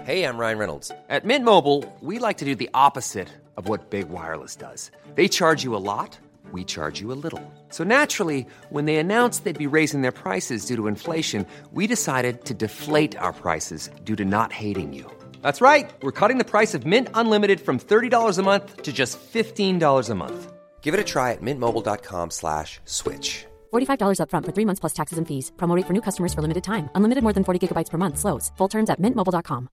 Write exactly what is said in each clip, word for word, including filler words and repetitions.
Hey, I'm Ryan Reynolds. At Mint Mobile, we like to do the opposite of what Big Wireless does. They charge you a lot, we charge you a little. So naturally, when they announced they'd be raising their prices due to inflation, we decided to deflate our prices due to not hating you. That's right. We're cutting the price of Mint Unlimited from thirty dollars a month to just fifteen dollars a month. Give it a try at mintmobile.com slash switch. forty-five dollars up front for three months plus taxes and fees. Promo rate for new customers for limited time. Unlimited more than forty gigabytes per month. Slows full terms at mint mobile dot com.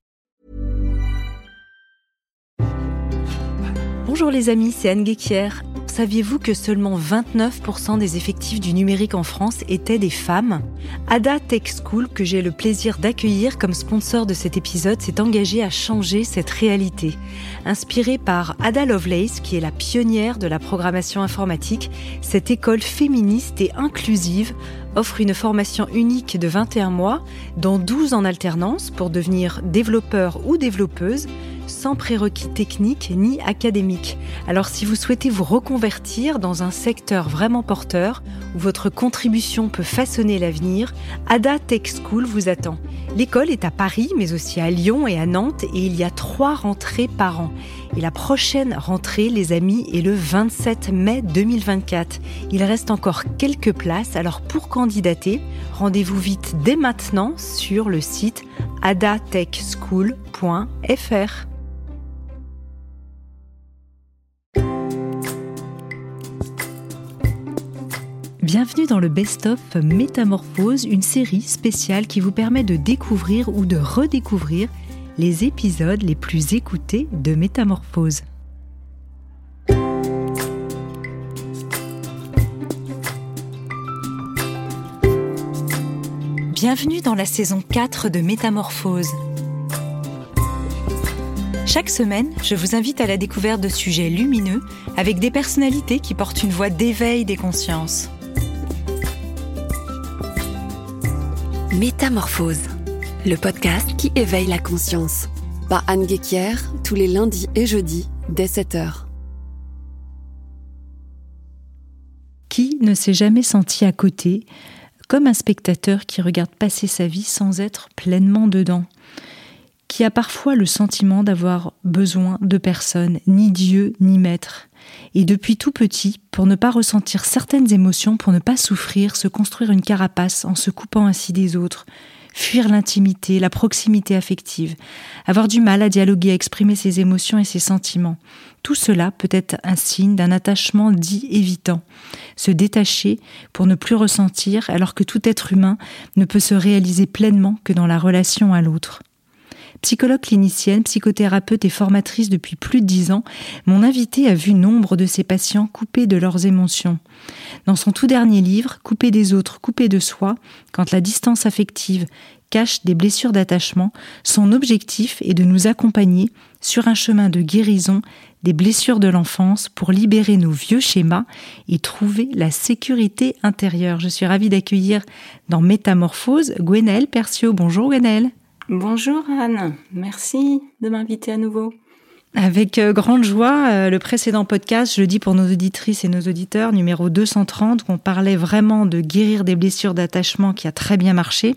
Bonjour les amis, c'est Anne Guéquière. Saviez-vous que seulement vingt-neuf pour cent des effectifs du numérique en France étaient des femmes ? Ada Tech School, que j'ai le plaisir d'accueillir comme sponsor de cet épisode, s'est engagée à changer cette réalité. Inspirée par Ada Lovelace, qui est la pionnière de la programmation informatique, cette école féministe et inclusive offre une formation unique de vingt et un mois, dont douze en alternance pour devenir développeur ou développeuse, sans prérequis techniques ni académiques. Alors si vous souhaitez vous reconvertir dans un secteur vraiment porteur, où votre contribution peut façonner l'avenir, Ada Tech School vous attend. L'école est à Paris, mais aussi à Lyon et à Nantes, et il y a trois rentrées par an. Et la prochaine rentrée, les amis, est le vingt-sept mai deux mille vingt-quatre. Il reste encore quelques places, alors pour candidater, rendez-vous vite dès maintenant sur le site ada tech school point f r. Bienvenue dans le Best-of Métamorphose, une série spéciale qui vous permet de découvrir ou de redécouvrir les épisodes les plus écoutés de Métamorphose. Bienvenue dans la saison quatre de Métamorphose. Chaque semaine, je vous invite à la découverte de sujets lumineux avec des personnalités qui portent une voix d'éveil des consciences. Métamorphose, le podcast qui éveille la conscience. Par Anne Guéquière, tous les lundis et jeudis, dès sept heures. Qui ne s'est jamais senti à côté, comme un spectateur qui regarde passer sa vie sans être pleinement dedans ? Qui a parfois le sentiment d'avoir besoin de personne, ni Dieu, ni maître. Et depuis tout petit, pour ne pas ressentir certaines émotions, pour ne pas souffrir, se construire une carapace en se coupant ainsi des autres, fuir l'intimité, la proximité affective, avoir du mal à dialoguer, à exprimer ses émotions et ses sentiments. Tout cela peut être un signe d'un attachement dit évitant. Se détacher pour ne plus ressentir, alors que tout être humain ne peut se réaliser pleinement que dans la relation à l'autre. Psychologue clinicienne, psychothérapeute et formatrice depuis plus de dix ans, mon invitée a vu nombre de ses patients coupés de leurs émotions. Dans son tout dernier livre, Coupé des autres, coupé de soi, quand la distance affective cache des blessures d'attachement, son objectif est de nous accompagner sur un chemin de guérison des blessures de l'enfance pour libérer nos vieux schémas et trouver la sécurité intérieure. Je suis ravie d'accueillir dans Métamorphose Gwenaëlle Perciot. Bonjour Gwenaëlle. Bonjour Anne, merci de m'inviter à nouveau. Avec euh, grande joie, euh, le précédent podcast, je le dis pour nos auditrices et nos auditeurs, numéro deux cent trente, qu'on parlait vraiment de guérir des blessures d'attachement qui a très bien marché.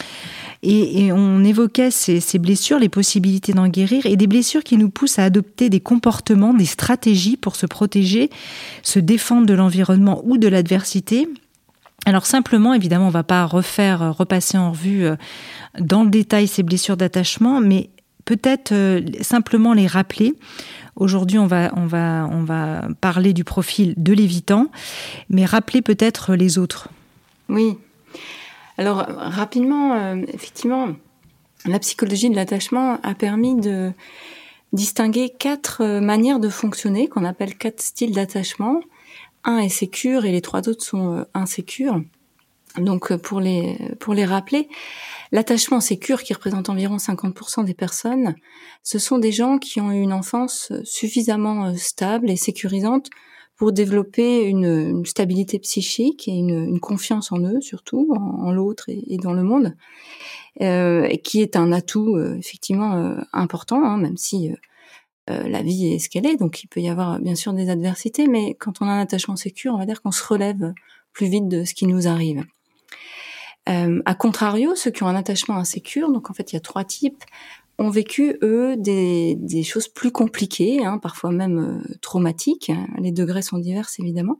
Et, et on évoquait ces, ces blessures, les possibilités d'en guérir et des blessures qui nous poussent à adopter des comportements, des stratégies pour se protéger, se défendre de l'environnement ou de l'adversité. Alors simplement, évidemment, on ne va pas refaire, repasser en revue euh, dans le détail ces blessures d'attachement, mais peut-être euh, simplement les rappeler. Aujourd'hui, on va, on va, on va parler du profil de l'évitant, mais rappeler peut-être les autres. Oui. Alors, rapidement, euh, effectivement, la psychologie de l'attachement a permis de distinguer quatre euh, manières de fonctionner, qu'on appelle quatre styles d'attachement. Un est sécure et les trois autres sont euh, insécures. Donc, euh, pour les, pour les rappeler, l'attachement sécure, qui représente environ cinquante pour cent des personnes, ce sont des gens qui ont eu une enfance suffisamment stable et sécurisante pour développer une, une stabilité psychique et une, une confiance en eux, surtout, en, en l'autre et, et dans le monde, euh, et qui est un atout euh, effectivement euh, important, hein, même si euh, euh, la vie est ce qu'elle est, donc il peut y avoir bien sûr des adversités, mais quand on a un attachement sécure, on va dire qu'on se relève plus vite de ce qui nous arrive. Euh, à contrario, ceux qui ont un attachement insécure, donc en fait il y a trois types. ont vécu, eux, des, des choses plus compliquées, hein, parfois même euh, traumatiques. Les degrés sont divers, évidemment.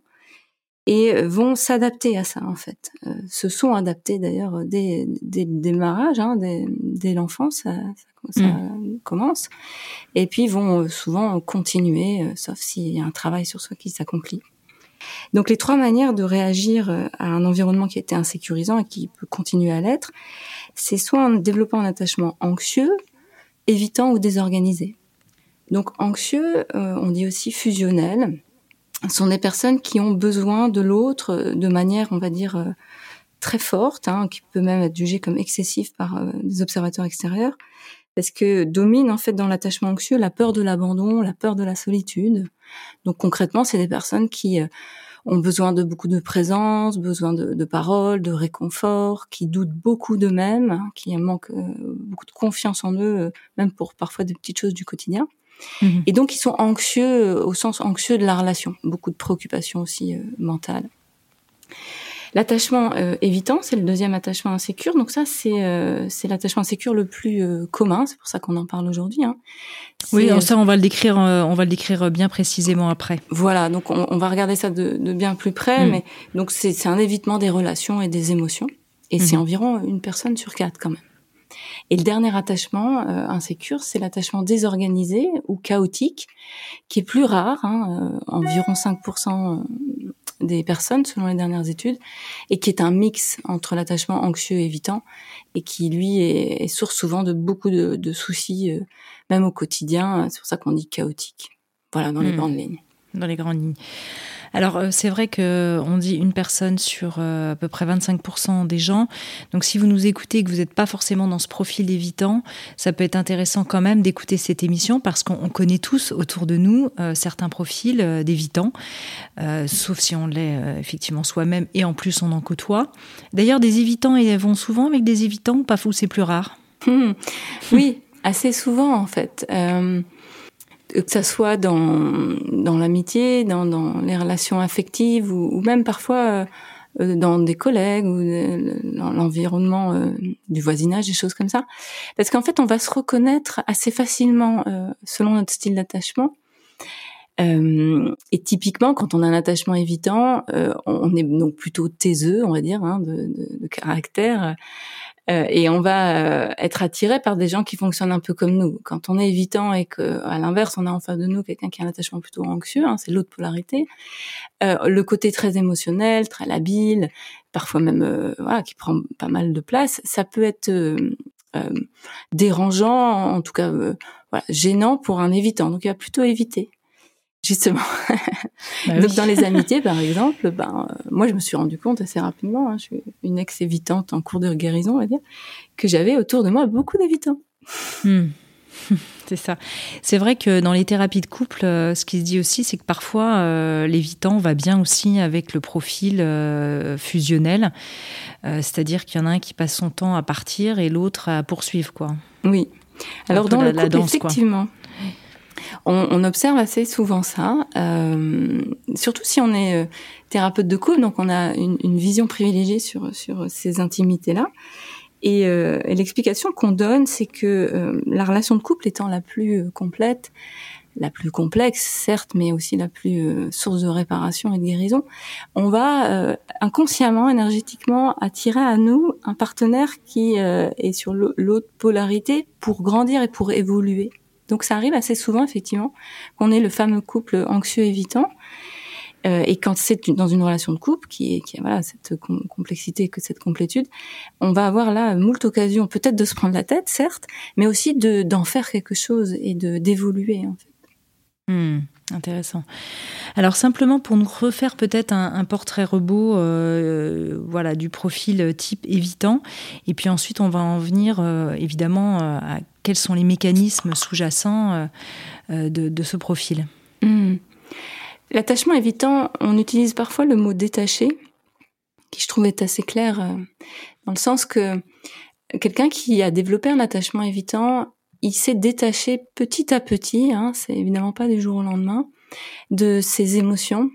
Et vont s'adapter à ça, en fait. Euh, se sont adaptés, d'ailleurs, dès, dès le démarrage, hein, dès, dès l'enfance, ça, ça, ça mmh. commence. Et puis, vont souvent continuer, euh, sauf s'il y a un travail sur soi qui s'accomplit. Donc, les trois manières de réagir à un environnement qui était insécurisant et qui peut continuer à l'être, c'est soit en développant un attachement anxieux, évitant ou désorganisé. Donc, anxieux, euh, on dit aussi fusionnel, sont des personnes qui ont besoin de l'autre de manière, on va dire, euh, très forte, hein, qui peut même être jugée comme excessive par euh, des observateurs extérieurs, parce que domine en fait dans l'attachement anxieux la peur de l'abandon, la peur de la solitude. Donc concrètement, c'est des personnes qui euh, ont besoin de beaucoup de présence, besoin de, de paroles, de réconfort, qui doutent beaucoup d'eux-mêmes, hein, qui manquent euh, beaucoup de confiance en eux, euh, même pour parfois des petites choses du quotidien. Mmh. Et donc, ils sont anxieux au sens anxieux de la relation. Beaucoup de préoccupations aussi euh, mentales. L'attachement euh, évitant, c'est le deuxième attachement insécure. Donc ça, c'est euh, c'est l'attachement insécure le plus euh, commun. C'est pour ça qu'on en parle aujourd'hui. Hein. Oui, ça, on va le décrire, euh, on va le décrire bien précisément après. Voilà, donc on, on va regarder ça de, de bien plus près. Mmh. Mais donc c'est, c'est un évitement des relations et des émotions. Et mmh. c'est environ une personne sur quatre quand même. Et le dernier attachement euh, insécure, c'est l'attachement désorganisé ou chaotique, qui est plus rare, hein, euh, environ cinq pour cent des personnes selon les dernières études, et qui est un mix entre l'attachement anxieux et évitant, et qui lui est, est source souvent de beaucoup de, de soucis, euh, même au quotidien. C'est pour ça qu'on dit chaotique. Voilà, dans les mmh. grandes lignes. Dans les grandes lignes. Alors, c'est vrai qu'on dit une personne sur euh, à peu près vingt-cinq pour cent des gens. Donc, si vous nous écoutez et que vous n'êtes pas forcément dans ce profil d'évitant, ça peut être intéressant quand même d'écouter cette émission parce qu'on connaît tous autour de nous euh, certains profils euh, d'évitants, euh, sauf si on l'est euh, effectivement soi-même et en plus on en côtoie. D'ailleurs, des évitants vont souvent avec des évitants ou pas, ou c'est plus rare ? Mmh. Oui, assez souvent en fait. Euh... que ça soit dans dans l'amitié, dans dans les relations affectives ou, ou même parfois euh, dans des collègues ou de, dans l'environnement euh, du voisinage, des choses comme ça. Parce qu'en fait, on va se reconnaître assez facilement euh, selon notre style d'attachement. Euh, et typiquement, quand on a un attachement évitant, euh, on est donc plutôt taiseux, on va dire, hein, de, de, de caractère. Euh, et on va euh, être attiré par des gens qui fonctionnent un peu comme nous. Quand on est évitant et que, à l'inverse, on a en face de nous quelqu'un qui a un attachement plutôt anxieux, hein, c'est l'autre polarité. Euh, le côté très émotionnel, très labile, parfois même euh, voilà, qui prend pas mal de place, ça peut être euh, euh, dérangeant, en tout cas euh, voilà, gênant pour un évitant. Donc il va plutôt éviter. Justement. Bah donc oui. Dans les amitiés, par exemple, ben euh, moi je me suis rendu compte assez rapidement, hein, je suis une ex-évitante en cours de guérison, on va dire, que j'avais autour de moi beaucoup d'évitants. Mmh. C'est ça. C'est vrai que dans les thérapies de couple, euh, ce qui se dit aussi, c'est que parfois euh, l'évitant va bien aussi avec le profil euh, fusionnel, euh, c'est-à-dire qu'il y en a un qui passe son temps à partir et l'autre à poursuivre, quoi. Oui. Alors dans la, le couple, danse, effectivement. Quoi. On, on observe assez souvent ça, euh, surtout si on est euh, thérapeute de couple, donc on a une, une vision privilégiée sur sur ces intimités-là. Et, euh, et l'explication qu'on donne, c'est que euh, la relation de couple étant la plus euh, complète, la plus complexe, certes, mais aussi la plus euh, source de réparation et de guérison, on va euh, inconsciemment, énergétiquement attirer à nous un partenaire qui euh, est sur l'autre polarité pour grandir et pour évoluer. Donc ça arrive assez souvent, effectivement, qu'on ait le fameux couple anxieux-évitant. Euh, et quand c'est dans une relation de couple qui, est, qui a voilà, cette com- complexité, que cette complétude, on va avoir là moult occasions, peut-être de se prendre la tête, certes, mais aussi de, d'en faire quelque chose et de, d'évoluer, en fait. Mmh, intéressant. Alors simplement pour nous refaire peut-être un, un portrait robot euh, voilà, du profil type évitant, et puis ensuite on va en venir euh, évidemment euh, à quels sont les mécanismes sous-jacents euh, de, de ce profil. Mmh. L'attachement évitant, on utilise parfois le mot détaché, qui je trouve est assez clair, euh, dans le sens que quelqu'un qui a développé un attachement évitant, il s'est détaché petit à petit, hein, c'est évidemment pas du jour au lendemain, de ses émotions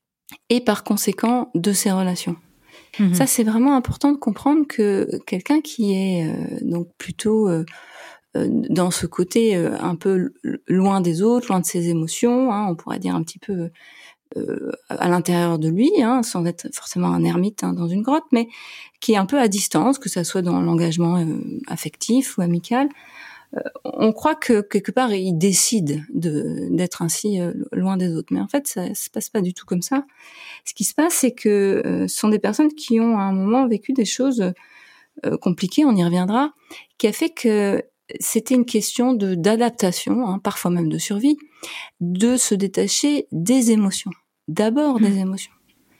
et par conséquent de ses relations. Mmh. Ça, c'est vraiment important de comprendre que quelqu'un qui est euh, donc plutôt euh, euh, dans ce côté euh, un peu loin des autres, loin de ses émotions, hein, on pourrait dire un petit peu euh, à l'intérieur de lui, hein, sans être forcément un ermite hein, dans une grotte, mais qui est un peu à distance, que ça soit dans l'engagement euh, affectif ou amical. Euh, on croit que quelque part il décide de d'être ainsi euh, loin des autres, mais en fait ça se passe pas du tout comme ça. Ce qui se passe, c'est que euh, ce sont des personnes qui ont à un moment vécu des choses euh, compliquées, on y reviendra, qui a fait que c'était une question de d'adaptation, hein, parfois même de survie, de se détacher des émotions, d'abord des émotions.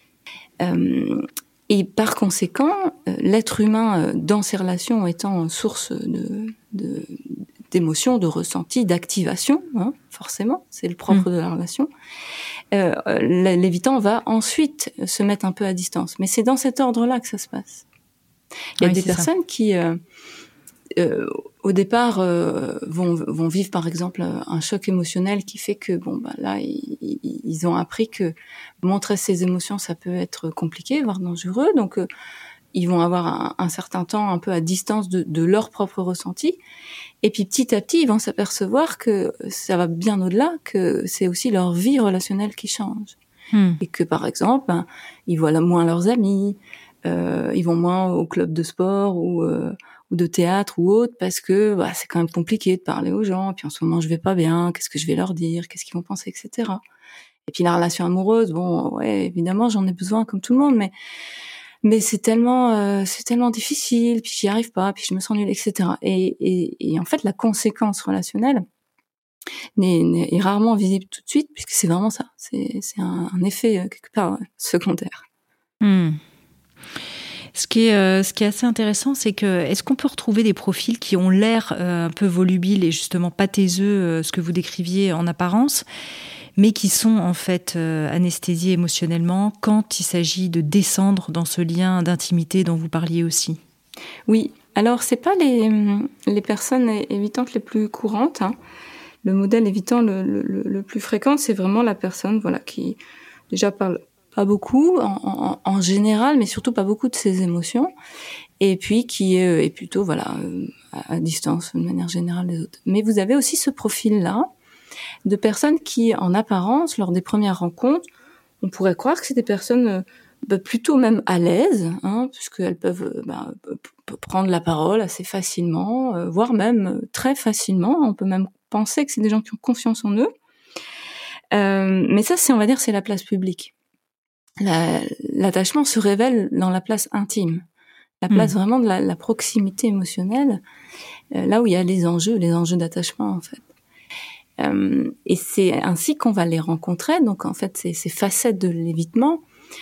Euh, et par conséquent, euh, l'être humain, euh, dans ses relations, étant source de, de d'émotions, de ressentis, d'activation, hein, forcément, c'est le propre mmh. de la relation. Euh, l'évitant va ensuite se mettre un peu à distance, mais c'est dans cet ordre-là que ça se passe. Il y a oui, des personnes ça. qui, euh, euh, au départ, euh, vont, vont vivre par exemple un choc émotionnel qui fait que bon bah là ils, ils ont appris que montrer ses émotions ça peut être compliqué, voire dangereux, donc euh, ils vont avoir un, un certain temps un peu à distance de, de leur propre ressenti, et puis petit à petit ils vont s'apercevoir que ça va bien au-delà, que c'est aussi leur vie relationnelle qui change, hmm. et que par exemple ben, ils voient moins leurs amis, euh, ils vont moins au club de sport ou euh, ou de théâtre ou autre, parce que bah, c'est quand même compliqué de parler aux gens, puis en ce moment je vais pas bien, qu'est-ce que je vais leur dire, qu'est-ce qu'ils vont penser, et cetera. Et puis la relation amoureuse, bon, ouais, évidemment j'en ai besoin comme tout le monde, mais mais c'est tellement euh, c'est tellement difficile, puis j'y arrive pas, puis je me sens nulle, et cetera. Et, et, et en fait la conséquence relationnelle n'est, n'est, est rarement visible tout de suite, puisque c'est vraiment ça, c'est, c'est un, un effet euh, quelque part euh, secondaire. Hmm. Ce qui est, euh, ce qui est assez intéressant, c'est que est-ce qu'on peut retrouver des profils qui ont l'air euh, un peu volubiles et justement pas taiseux, euh, ce que vous décriviez en apparence, mais qui sont en fait euh, anesthésiés émotionnellement quand il s'agit de descendre dans ce lien d'intimité dont vous parliez aussi? Oui, alors c'est pas les, les personnes évitantes les plus courantes, hein. Le modèle évitant le, le, le plus fréquent, c'est vraiment la personne voilà, qui déjà parle pas beaucoup en, en, en général, mais surtout pas beaucoup de ses émotions, et puis qui est, est plutôt voilà à, à distance de manière générale des autres. Mais vous avez aussi ce profil-là de personnes qui, en apparence, lors des premières rencontres, on pourrait croire que c'est des personnes bah, plutôt même à l'aise, hein, puisqu'elles peuvent bah, prendre la parole assez facilement, euh, voire même très facilement. On peut même penser que c'est des gens qui ont confiance en eux. Euh, mais ça, c'est on va dire, c'est la place publique. La, l'attachement se révèle dans la place intime, la place mmh. vraiment de la, la proximité émotionnelle, euh, là où il y a les enjeux, les enjeux d'attachement en fait. Euh, et c'est ainsi qu'on va les rencontrer. Donc en fait, ces, ces facettes de l'évitement,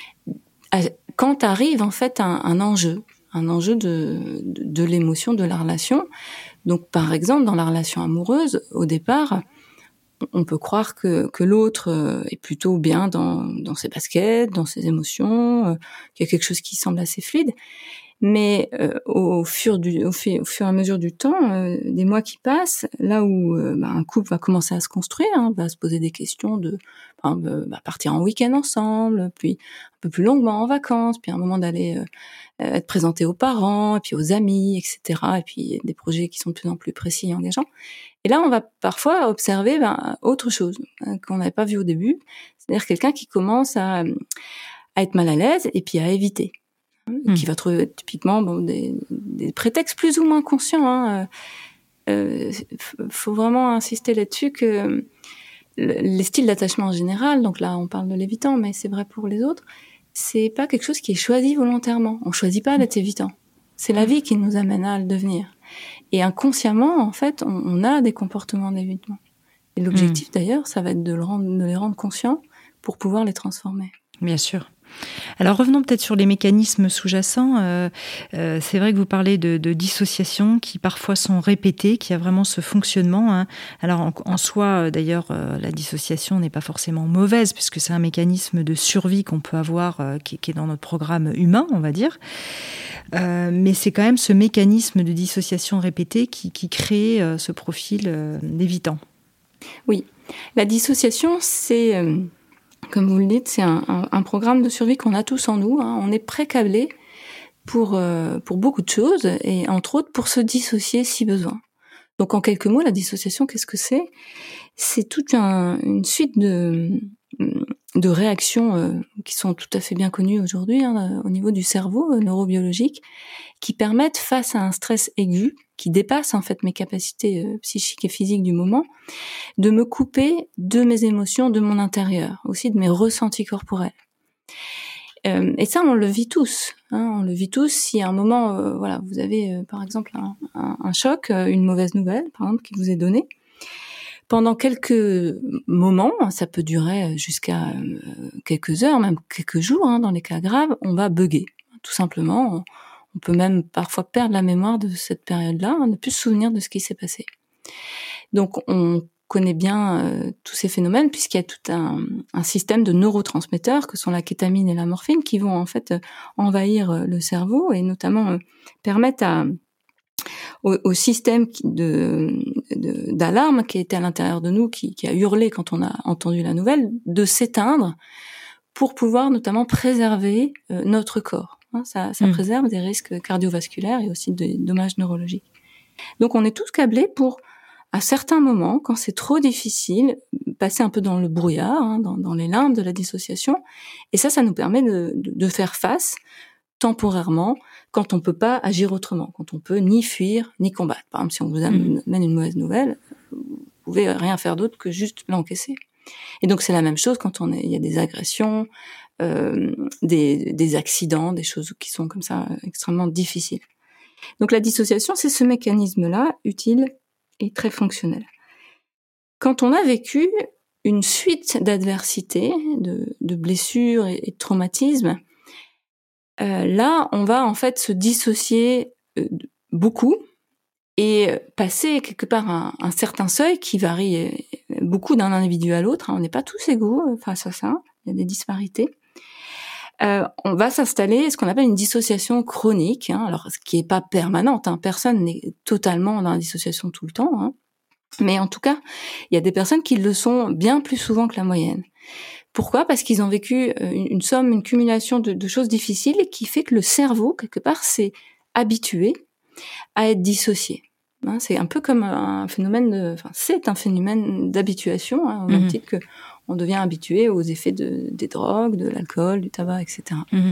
quand arrive en fait un, un enjeu, un enjeu de, de, de l'émotion, de la relation. Donc par exemple, dans la relation amoureuse, au départ, on peut croire que, que l'autre est plutôt bien dans, dans ses baskets, dans ses émotions, euh, qu'il y a quelque chose qui semble assez fluide. Mais euh, au, fur du, au, fi, au fur et à mesure du temps, euh, des mois qui passent, là où euh, bah, un couple va commencer à se construire, hein, va se poser des questions de enfin, euh, bah, partir en week-end ensemble, puis un peu plus longuement en vacances, puis à un moment d'aller euh, être présenté aux parents, et puis aux amis, et cetera. Et puis des projets qui sont de plus en plus précis et engageants. Et là, on va parfois observer ben, autre chose hein, qu'on n'avait pas vu au début, c'est-à-dire quelqu'un qui commence à, à être mal à l'aise et puis à éviter. Mmh. Qui va trouver typiquement bon, des, des prétextes plus ou moins conscients. Hein. Euh, faut vraiment insister là-dessus que les styles d'attachement en général, donc là on parle de l'évitant, mais c'est vrai pour les autres, c'est pas quelque chose qui est choisi volontairement. On choisit pas d'être évitant. C'est la vie qui nous amène à le devenir. Et inconsciemment, en fait, on, on a des comportements d'évitement. Et l'objectif mmh. d'ailleurs, ça va être de, le rendre, de les rendre conscients pour pouvoir les transformer. Bien sûr. Alors revenons peut-être sur les mécanismes sous-jacents. Euh, euh, c'est vrai que vous parlez de, de dissociations qui parfois sont répétées, qui a vraiment ce fonctionnement. Hein. Alors en, en soi, d'ailleurs, euh, la dissociation n'est pas forcément mauvaise puisque c'est un mécanisme de survie qu'on peut avoir, euh, qui, qui est dans notre programme humain, on va dire. Euh, mais c'est quand même ce mécanisme de dissociation répétée qui, qui crée euh, ce profil euh, d'évitant. Oui, la dissociation, c'est... Euh... Comme vous le dites, c'est un, un, un programme de survie qu'on a tous en nous. Hein. On est pré-câblé pour, euh, pour beaucoup de choses, et entre autres pour se dissocier si besoin. Donc en quelques mots, la dissociation, qu'est-ce que c'est ? C'est toute un, une suite de, de réactions euh, qui sont tout à fait bien connues aujourd'hui hein, au niveau du cerveau euh, neurobiologique, qui permettent, face à un stress aigu, qui dépasse en fait mes capacités euh, psychiques et physiques du moment, de me couper de mes émotions, de mon intérieur, aussi de mes ressentis corporels. Euh, et ça, on le vit tous. Hein, on le vit tous. Si à un moment, euh, voilà, vous avez euh, par exemple un, un, un choc, euh, une mauvaise nouvelle, par exemple, qui vous est donnée, pendant quelques moments, ça peut durer jusqu'à euh, quelques heures, même quelques jours, hein, dans les cas graves, on va bugger. Tout simplement, on, on peut même parfois perdre la mémoire de cette période-là, hein, ne plus se souvenir de ce qui s'est passé. Donc, on connaît bien euh, tous ces phénomènes puisqu'il y a tout un, un système de neurotransmetteurs que sont la kétamine et la morphine qui vont en fait euh, envahir euh, le cerveau et notamment euh, permettre à, au, au système de, de, d'alarme qui était à l'intérieur de nous, qui, qui a hurlé quand on a entendu la nouvelle, de s'éteindre pour pouvoir notamment préserver euh, notre corps. Hein, ça ça mmh. préserve des risques cardiovasculaires et aussi des dommages neurologiques. Donc on est tous câblés pour, à certains moments, quand c'est trop difficile, passer un peu dans le brouillard, hein, dans, dans les limbes de la dissociation. Et ça, ça nous permet de, de, de faire face temporairement quand on peut pas agir autrement, quand on peut ni fuir, ni combattre. Par exemple, si on vous amène mmh. une mauvaise nouvelle, vous pouvez rien faire d'autre que juste l'encaisser. Et donc c'est la même chose quand on est, il y a des agressions, euh, des, des accidents, des choses qui sont comme ça extrêmement difficiles. Donc la dissociation, c'est ce mécanisme-là utile et très fonctionnel. Quand on a vécu une suite d'adversités, de, de blessures et, et de traumatismes, euh, là, on va en fait se dissocier euh, beaucoup et passer quelque part un, un certain seuil qui varie beaucoup d'un individu à l'autre. On n'est pas tous égaux face à ça, il y a des disparités. Euh, on va s'installer ce qu'on appelle une dissociation chronique, hein, alors ce qui est pas permanente, hein, personne n'est totalement dans la dissociation tout le temps, hein, mais en tout cas, il y a des personnes qui le sont bien plus souvent que la moyenne. Pourquoi ? Parce qu'ils ont vécu une, une somme, une cumulation de, de choses difficiles qui fait que le cerveau, quelque part, s'est habitué à être dissocié. Hein, c'est un peu comme un phénomène, de, enfin, c'est un phénomène d'habituation, hein, au même mmh. titre que on devient habitué aux effets de, des drogues, de l'alcool, du tabac, et cetera. Mmh.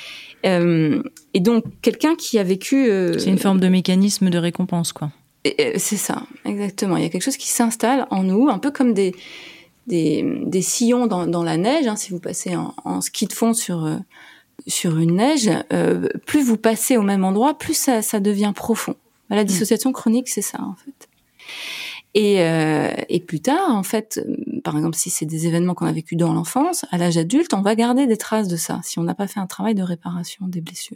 Euh, et donc, quelqu'un qui a vécu... Euh, c'est une forme de mécanisme de récompense, quoi. Et, et, c'est ça, exactement. Il y a quelque chose qui s'installe en nous, un peu comme des, des, des sillons dans, dans la neige. Hein, si vous passez en, en ski de fond sur, euh, sur une neige, euh, plus vous passez au même endroit, plus ça, ça devient profond. La dissociation mmh. chronique, c'est ça, en fait. Et, euh, et plus tard, en fait, par exemple, si c'est des événements qu'on a vécus dans l'enfance, à l'âge adulte, on va garder des traces de ça, si on n'a pas fait un travail de réparation des blessures.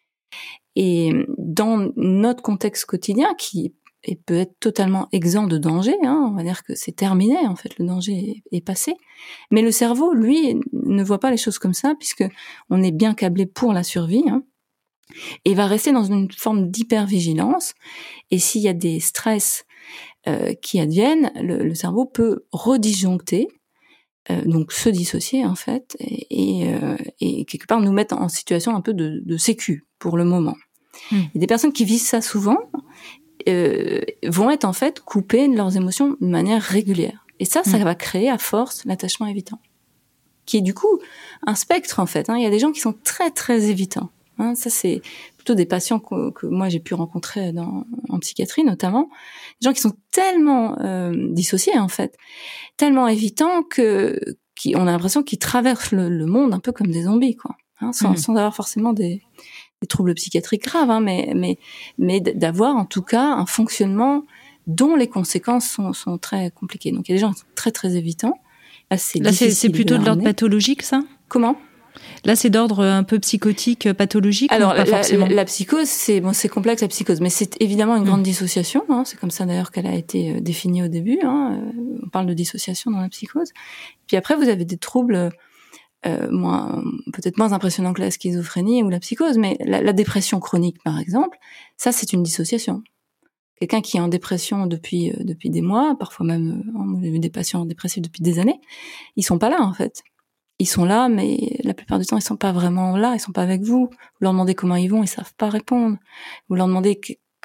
Et dans notre contexte quotidien, qui est, peut être totalement exempt de danger, hein, on va dire que c'est terminé, en fait, le danger est, est passé. Mais le cerveau, lui, ne voit pas les choses comme ça, puisque on est bien câblé pour la survie, hein, et va rester dans une forme d'hypervigilance. Et s'il y a des stress euh, qui adviennent, le, le cerveau peut redisjoncter, euh, donc se dissocier en fait, et, et, euh, et quelque part nous mettre en situation un peu de, de sécu pour le moment. Mmh. Et des personnes qui vivent ça souvent euh, vont être en fait coupées de leurs émotions de manière régulière. Et ça, mmh. ça va créer à force l'attachement évitant, qui est du coup un spectre en fait. Hein. Il y a des gens qui sont très très évitants. Hein, ça, c'est plutôt des patients que, que moi j'ai pu rencontrer dans, en psychiatrie notamment, des gens qui sont tellement euh, dissociés en fait, tellement évitants que qui, on a l'impression qu'ils traversent le, le monde un peu comme des zombies, quoi, hein, sans, mmh. sans avoir forcément des, des troubles psychiatriques graves, hein, mais mais mais d'avoir en tout cas un fonctionnement dont les conséquences sont, sont très compliquées. Donc il y a des gens qui sont très très évitants. Là, c'est, Là, c'est, c'est plutôt de, de l'ordre pathologique, ça ? Comment ? Là, c'est d'ordre un peu psychotique, pathologique. Alors, ou pas la, forcément la, la psychose, c'est bon, c'est complexe la psychose, mais c'est évidemment une mmh. grande dissociation. Hein, c'est comme ça d'ailleurs qu'elle a été définie au début. Hein, on parle de dissociation dans la psychose. Puis après, vous avez des troubles euh, moins, peut-être moins impressionnants que la schizophrénie ou la psychose, mais la, la dépression chronique, par exemple, ça, c'est une dissociation. Quelqu'un qui est en dépression depuis euh, depuis des mois, parfois même, euh, j'ai vu des patients dépressifs depuis des années, ils sont pas là en fait. Ils sont là, mais la plupart du temps, ils sont pas vraiment là, ils sont pas avec vous. Vous leur demandez comment ils vont, ils savent pas répondre. Vous leur demandez que,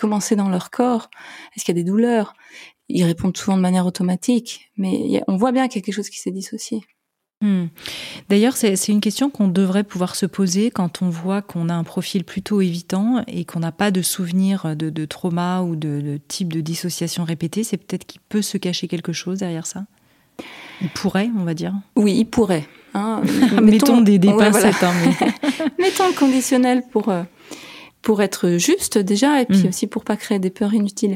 comment c'est dans leur corps, est-ce qu'il y a des douleurs. Ils répondent souvent de manière automatique, mais on voit bien qu'il y a quelque chose qui s'est dissocié. Hmm. D'ailleurs, c'est, c'est une question qu'on devrait pouvoir se poser quand on voit qu'on a un profil plutôt évitant et qu'on n'a pas de souvenir de, de trauma ou de, de type de dissociation répétée. C'est peut-être qu'il peut se cacher quelque chose derrière ça. Il pourrait, on va dire. Oui, il pourrait. Hein. Mettons, Mettons des, des ouais, pincettes. Voilà. Hein, mais... Mettons le conditionnel pour, pour être juste déjà, et puis mmh. aussi pour pas créer des peurs inutiles.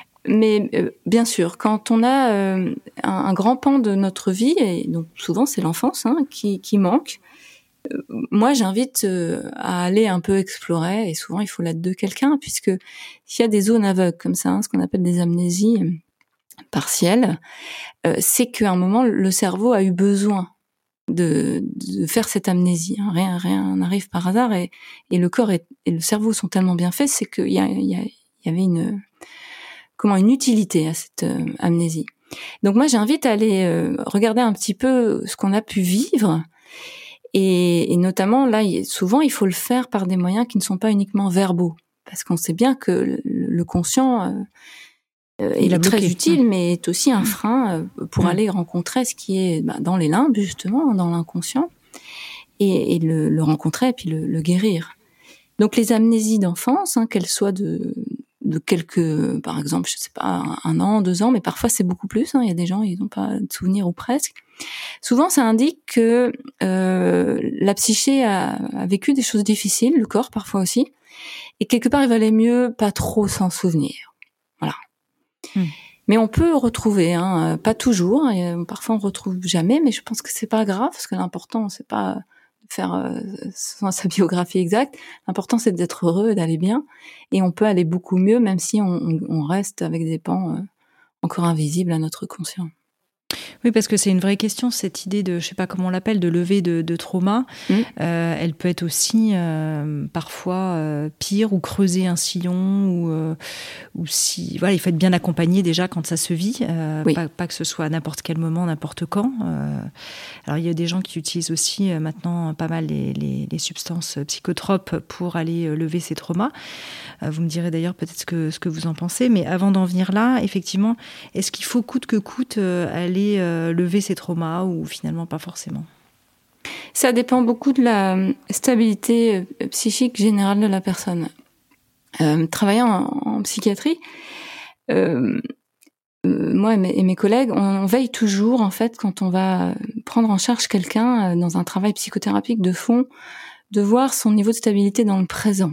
Mais euh, bien sûr, quand on a euh, un, un grand pan de notre vie, et donc souvent c'est l'enfance hein, qui, qui manque, euh, moi j'invite euh, à aller un peu explorer, et souvent il faut l'aide de quelqu'un, puisque s'il y a des zones aveugles comme ça, hein, ce qu'on appelle des amnésies partielles, euh, c'est qu'à un moment le cerveau a eu besoin de, de faire cette amnésie. Hein. Rien, rien n'arrive par hasard, et, et le corps et, et le cerveau sont tellement bien faits, c'est qu'il y, a, il y, a, il y avait une comment une utilité à cette euh, amnésie. Donc moi j'invite à aller euh, regarder un petit peu ce qu'on a pu vivre, et, et notamment là souvent il faut le faire par des moyens qui ne sont pas uniquement verbaux, parce qu'on sait bien que le, le conscient euh, euh, est très bloqué. utile, mais est aussi un frein euh, pour mmh. aller rencontrer ce qui est bah, dans les limbes justement, dans l'inconscient, et, et le, le rencontrer et puis le, le guérir. Donc les amnésies d'enfance, hein, qu'elles soient de de quelques, par exemple, je sais pas, un an, deux ans, mais parfois c'est beaucoup plus. Hein, il y a des gens, ils n'ont pas de souvenirs ou presque. Souvent, ça indique que euh, la psyché a, a vécu des choses difficiles, le corps parfois aussi, et quelque part, il valait mieux pas trop s'en souvenir. Voilà. Hmm. Mais on peut retrouver, hein, pas toujours. Hein, parfois, on retrouve jamais, mais je pense que c'est pas grave, parce que l'important, c'est pas faire euh, sa biographie exacte. L'important, c'est d'être heureux et d'aller bien. Et on peut aller beaucoup mieux, même si on, on reste avec des pans euh, encore invisibles à notre conscient. Oui, parce que c'est une vraie question, cette idée de, je sais pas comment on l'appelle, de levée de, de trauma. Mmh. Euh, elle peut être aussi euh, parfois euh, pire, ou creuser un sillon, ou, euh, ou si, voilà, il faut être bien accompagné déjà quand ça se vit, euh, oui. pas, pas que ce soit à n'importe quel moment, n'importe quand. Euh, alors il y a des gens qui utilisent aussi euh, maintenant pas mal les, les, les substances psychotropes pour aller euh, lever ces traumas. Euh, vous me direz d'ailleurs peut-être ce que, ce que vous en pensez, mais avant d'en venir là, effectivement, est-ce qu'il faut coûte que coûte euh, aller euh, lever ces traumas, ou finalement pas forcément? Ça dépend beaucoup de la stabilité psychique générale de la personne. Euh, travaillant en, en psychiatrie, euh, euh, moi et mes, et mes collègues, on, on veille toujours, en fait, quand on va prendre en charge quelqu'un euh, dans un travail psychothérapique de fond, de voir son niveau de stabilité dans le présent.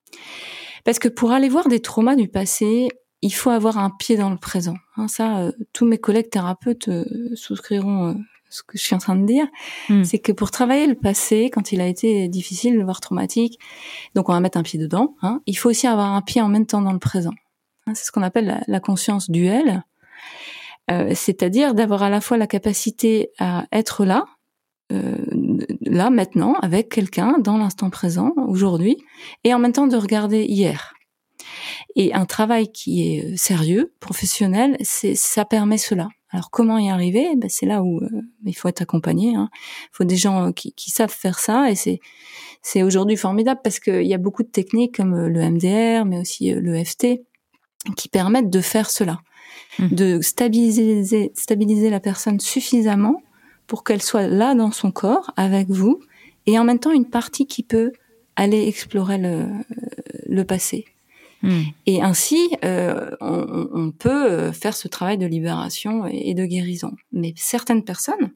Parce que pour aller voir des traumas du passé, il faut avoir un pied dans le présent. Hein, ça, euh, tous mes collègues thérapeutes euh, souscriront euh, ce que je suis en train de dire. Mmh. C'est que pour travailler le passé, quand il a été difficile, voire traumatique, donc on va mettre un pied dedans, hein, il faut aussi avoir un pied en même temps dans le présent. Hein, c'est ce qu'on appelle la, la conscience duelle, euh, c'est-à-dire d'avoir à la fois la capacité à être là, euh, là, maintenant, avec quelqu'un, dans l'instant présent, aujourd'hui, et en même temps de regarder hier. Et un travail qui est sérieux, professionnel, c'est, ça permet cela. Alors comment y arriver? Ben, c'est là où euh, il faut être accompagné. Hein. Il faut des gens qui, qui savent faire ça, et c'est, c'est aujourd'hui formidable parce qu'il y a beaucoup de techniques comme le M D R, mais aussi le E F T, qui permettent de faire cela, mmh. de stabiliser, stabiliser la personne suffisamment pour qu'elle soit là dans son corps avec vous, et en même temps une partie qui peut aller explorer le, le passé. Mmh. Et ainsi, euh, on, on peut faire ce travail de libération et de guérison. Mais certaines personnes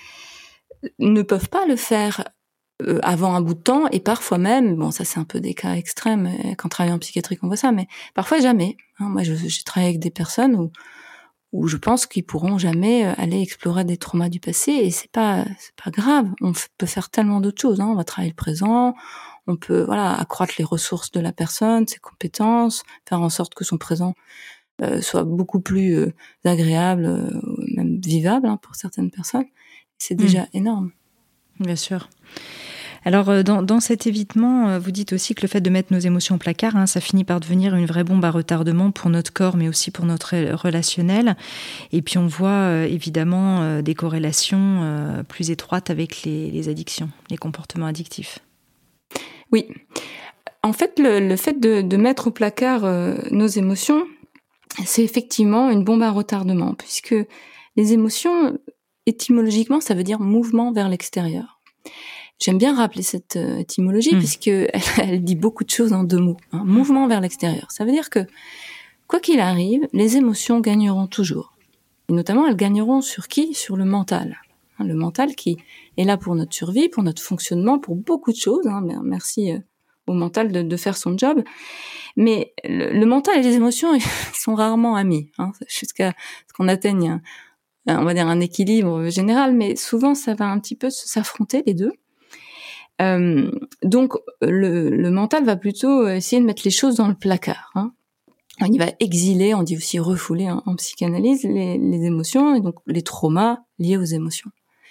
ne peuvent pas le faire euh, avant un bout de temps, et parfois même, bon, ça c'est un peu des cas extrêmes, quand on travaille en psychiatrie qu'on voit ça, mais parfois jamais. Hein, moi, je, j'ai travaillé avec des personnes où, où je pense qu'ils pourront jamais aller explorer des traumas du passé, et c'est pas, c'est pas grave. On f- peut faire tellement d'autres choses. Hein. On va travailler le présent. On peut, voilà, accroître les ressources de la personne, ses compétences, faire en sorte que son présent euh, soit beaucoup plus euh, agréable, euh, même vivable hein, pour certaines personnes. C'est déjà mmh. énorme. Bien sûr. Alors, dans, dans cet évitement, vous dites aussi que le fait de mettre nos émotions au placard, hein, ça finit par devenir une vraie bombe à retardement pour notre corps, mais aussi pour notre relationnel. Et puis, on voit euh, évidemment euh, des corrélations euh, plus étroites avec les, les addictions, les comportements addictifs. Oui. en fait, le, le fait de, de mettre au placard euh, nos émotions, c'est effectivement une bombe à retardement, puisque les émotions, étymologiquement, ça veut dire mouvement vers l'extérieur. J'aime bien rappeler cette euh, étymologie, mmh. puisque elle, elle dit beaucoup de choses en deux mots. Hein. Mouvement vers l'extérieur, ça veut dire que, quoi qu'il arrive, les émotions gagneront toujours. Et notamment, elles gagneront sur qui ? Sur le mental. Hein, le mental qui est là pour notre survie, pour notre fonctionnement, pour beaucoup de choses. Hein. Merci euh, au mental de, de faire son job. Mais le, le mental et les émotions ils sont rarement amis, hein, jusqu'à ce qu'on atteigne, un, on va dire, un équilibre général. Mais souvent, ça va un petit peu s'affronter les deux. Euh, donc, le, le mental va plutôt essayer de mettre les choses dans le placard. Hein. On y va exiler, on dit aussi refouler en, en psychanalyse, les, les émotions et donc les traumas liés aux émotions.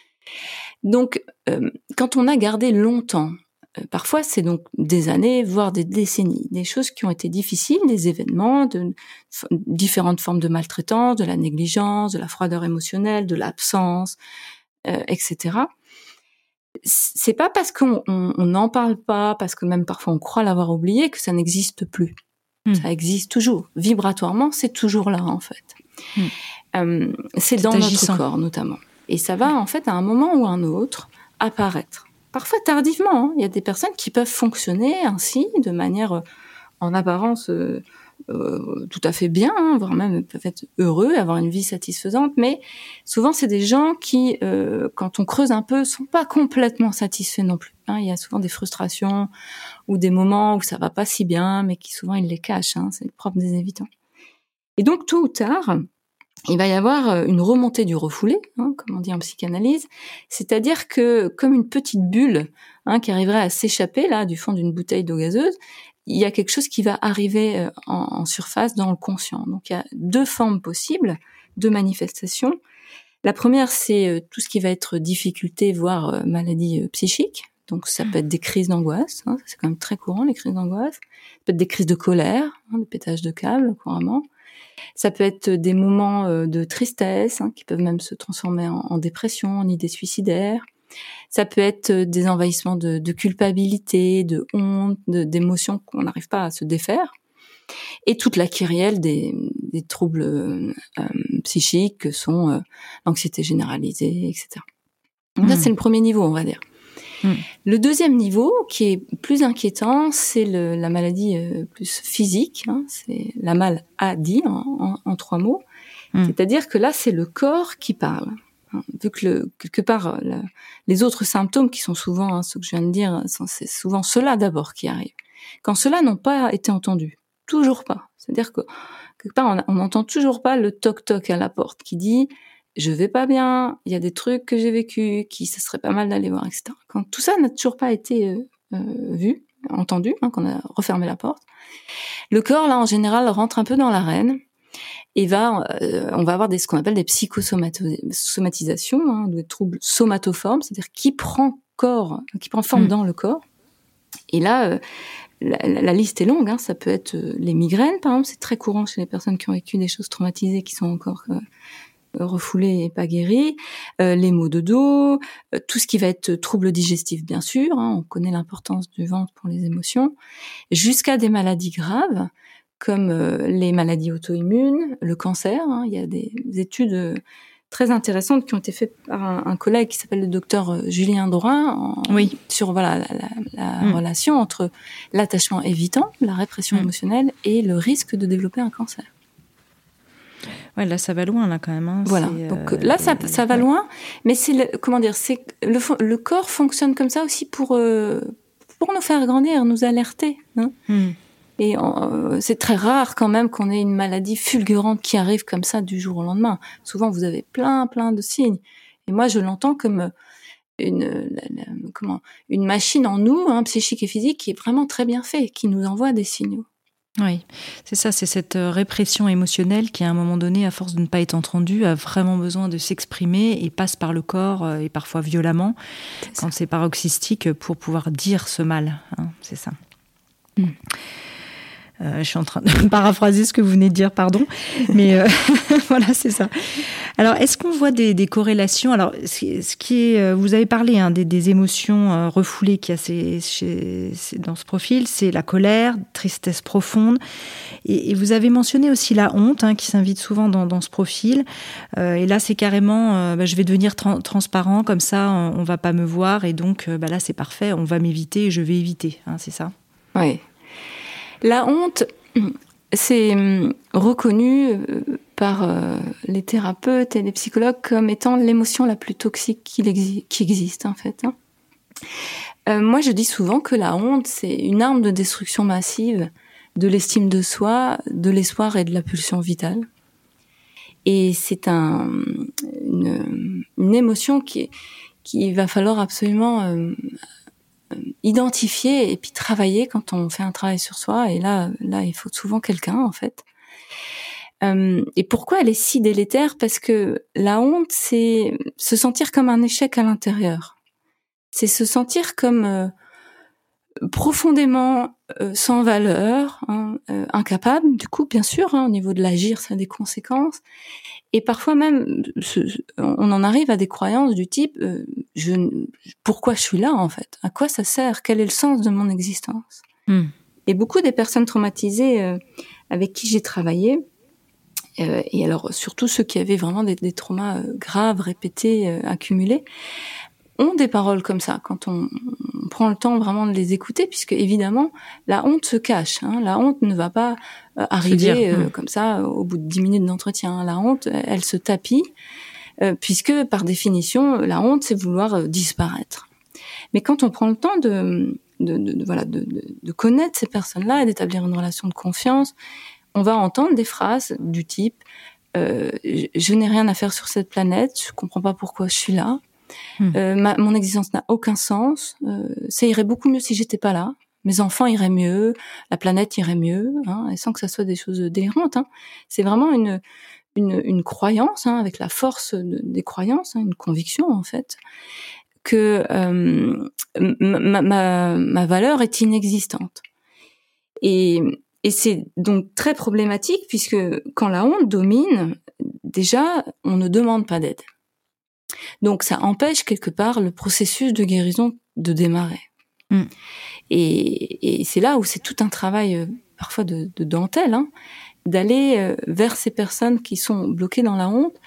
Donc, euh, quand on a gardé longtemps, euh, parfois c'est donc des années, voire des décennies, des choses qui ont été difficiles, des événements, de, f- différentes formes de maltraitance, de la négligence, de la froideur émotionnelle, de l'absence, euh, et cetera. C'est pas parce qu'on n'en parle pas, parce que même parfois on croit l'avoir oublié, que ça n'existe plus. Mmh. Ça existe toujours. Vibratoirement, c'est toujours là, en fait. Mmh. Euh, c'est, c'est dans agissant. Notre corps, notamment. Et ça va, en fait, à un moment ou à un autre, apparaître. Parfois tardivement. Hein. Il y a des personnes qui peuvent fonctionner ainsi, de manière, euh, en apparence, euh, euh, tout à fait bien, hein, voire même peuvent être heureux, avoir une vie satisfaisante. Mais souvent, c'est des gens qui, euh, quand on creuse un peu, sont pas complètement satisfaits non plus. Hein. Il y a souvent des frustrations ou des moments où ça va pas si bien, mais qui souvent ils les cachent. Hein. C'est le propre des évitants. Et donc, tôt ou tard, il va y avoir une remontée du refoulé, hein, comme on dit en psychanalyse, c'est-à-dire que comme une petite bulle hein, qui arriverait à s'échapper là du fond d'une bouteille d'eau gazeuse, il y a quelque chose qui va arriver en, en surface dans le conscient. Donc il y a deux formes possibles, deux manifestations. La première, c'est tout ce qui va être difficulté, voire maladie psychique. Donc ça peut être des crises d'angoisse, hein, c'est quand même très courant les crises d'angoisse. Ça peut être des crises de colère, hein, des pétages de câbles couramment. Ça peut être des moments euh, de tristesse hein, qui peuvent même se transformer en, en dépression, en idées suicidaires. Ça peut être des envahissements de, de culpabilité, de honte, de, d'émotions qu'on n'arrive pas à se défaire. Et toute la kyrielle des, des troubles euh, psychiques que sont euh, l'anxiété généralisée, et cetera. Donc mmh. ça, c'est le premier niveau, on va dire. Mmh. Le deuxième niveau, qui est plus inquiétant, c'est le, la maladie euh, plus physique. Hein, c'est la maladie en, en, en trois mots. Mmh. C'est-à-dire que là, c'est le corps qui parle. Hein, vu que le, quelque part, la, les autres symptômes qui sont souvent, hein, ce que je viens de dire, sont, c'est souvent ceux-là d'abord qui arrivent. Quand ceux-là n'ont pas été entendus, toujours pas. C'est-à-dire que quelque part, on n'entend toujours pas le toc-toc à la porte qui dit « je vais pas bien, il y a des trucs que j'ai vécu, qui ce serait pas mal d'aller voir, et cetera » Quand tout ça n'a toujours pas été euh, euh, vu, entendu, hein, qu'on a refermé la porte, le corps, là, en général, rentre un peu dans l'arène et va, euh, on va avoir des, ce qu'on appelle des psychosomatisations, hein, des troubles somatoformes, c'est-à-dire qui prend corps, qui prend forme mmh. dans le corps. Et là, euh, la, la, la liste est longue, hein, ça peut être euh, les migraines, par exemple, c'est très courant chez les personnes qui ont vécu des choses traumatisées, qui sont encore euh, refoulées et pas guéries, euh, les maux de dos, euh, tout ce qui va être troubles digestifs, bien sûr, hein, on connaît l'importance du ventre pour les émotions, jusqu'à des maladies graves, comme euh, les maladies auto-immunes, le cancer, hein, il y a des, des études euh, très intéressantes qui ont été faites par un, un collègue qui s'appelle le docteur Julien Dorin en, oui. sur voilà la, la, la mmh. relation entre l'attachement évitant, la répression mmh. émotionnelle et le risque de développer un cancer. Ouais, là ça va loin là quand même. Hein. Voilà. C'est, Donc euh, là ça ça va loin, mais c'est le, comment dire, c'est le le corps fonctionne comme ça aussi pour euh, pour nous faire grandir, nous alerter. Hein. Mmh. Et euh, c'est très rare quand même qu'on ait une maladie fulgurante qui arrive comme ça du jour au lendemain. Souvent, vous avez plein, plein de signes. Et moi, je l'entends comme une, la, la, comment, une machine en nous, hein, psychique et physique, qui est vraiment très bien faite, qui nous envoie des signaux. Oui, c'est ça, c'est cette répression émotionnelle qui, à un moment donné, à force de ne pas être entendue, a vraiment besoin de s'exprimer et passe par le corps, et parfois violemment, c'est quand c'est paroxystique, pour pouvoir dire ce mal. Hein, c'est ça. Mmh. Euh, je suis en train de paraphraser ce que vous venez de dire, pardon, mais euh, voilà, c'est ça. Alors, est-ce qu'on voit des, des corrélations? Alors, ce qui est, vous avez parlé hein, des, des émotions euh, refoulées qu'il y a ces, chez, dans ce profil, c'est la colère, tristesse profonde, et, et vous avez mentionné aussi la honte, hein, qui s'invite souvent dans, dans ce profil. Euh, et là, c'est carrément, euh, bah, je vais devenir tra- transparent, comme ça, on, on va pas me voir, et donc, euh, bah, là, c'est parfait, on va m'éviter, et je vais éviter, hein, c'est ça? Oui. La honte, c'est reconnu par les thérapeutes et les psychologues comme étant l'émotion la plus toxique qui existe, en fait. Euh, moi, je dis souvent que la honte, c'est une arme de destruction massive de l'estime de soi, de l'espoir et de la pulsion vitale. Et c'est un, une, une émotion qui, qui va falloir absolument... Euh, identifier et puis travailler quand on fait un travail sur soi, et là là il faut souvent quelqu'un en fait. Euh, et pourquoi elle est si délétère? Parce que la honte, c'est se sentir comme un échec à l'intérieur, c'est se sentir comme euh, profondément euh, sans valeur, hein, euh, incapable du coup bien sûr, hein, au niveau de l'agir ça a des conséquences. Et parfois même, on en arrive à des croyances du type euh, je, pourquoi je suis là en fait? À quoi ça sert? Quel est le sens de mon existence? Mm. Et beaucoup des personnes traumatisées euh, avec qui j'ai travaillé, euh, et alors surtout ceux qui avaient vraiment des, des traumas euh, graves, répétés, euh, accumulés, ont des paroles comme ça quand on, on prend le temps vraiment de les écouter, puisque évidemment la honte se cache, hein. La honte ne va pas euh, arriver euh, mmh. comme ça au bout de dix minutes d'entretien. La honte, elle, elle se tapit, euh, puisque par définition la honte c'est vouloir euh, disparaître. Mais quand on prend le temps de, de, de, de voilà de, de, de connaître ces personnes-là et d'établir une relation de confiance, on va entendre des phrases du type euh, je n'ai rien à faire sur cette planète, je comprends pas pourquoi je suis là. Mmh. Euh, ma, mon existence n'a aucun sens. Euh, ça irait beaucoup mieux si j'étais pas là. Mes enfants iraient mieux, la planète irait mieux, hein, et sans que ça soit des choses délirantes. Hein. C'est vraiment une une, une croyance, hein, avec la force de, des croyances, hein, une conviction en fait, que euh, ma, ma, ma valeur est inexistante. Et, et c'est donc très problématique puisque quand la honte domine, déjà on ne demande pas d'aide. Donc ça empêche quelque part le processus de guérison de démarrer. Mm. Et, et c'est là où c'est tout un travail euh, parfois de, de dentelle, hein, d'aller euh, vers ces personnes qui sont bloquées dans la honte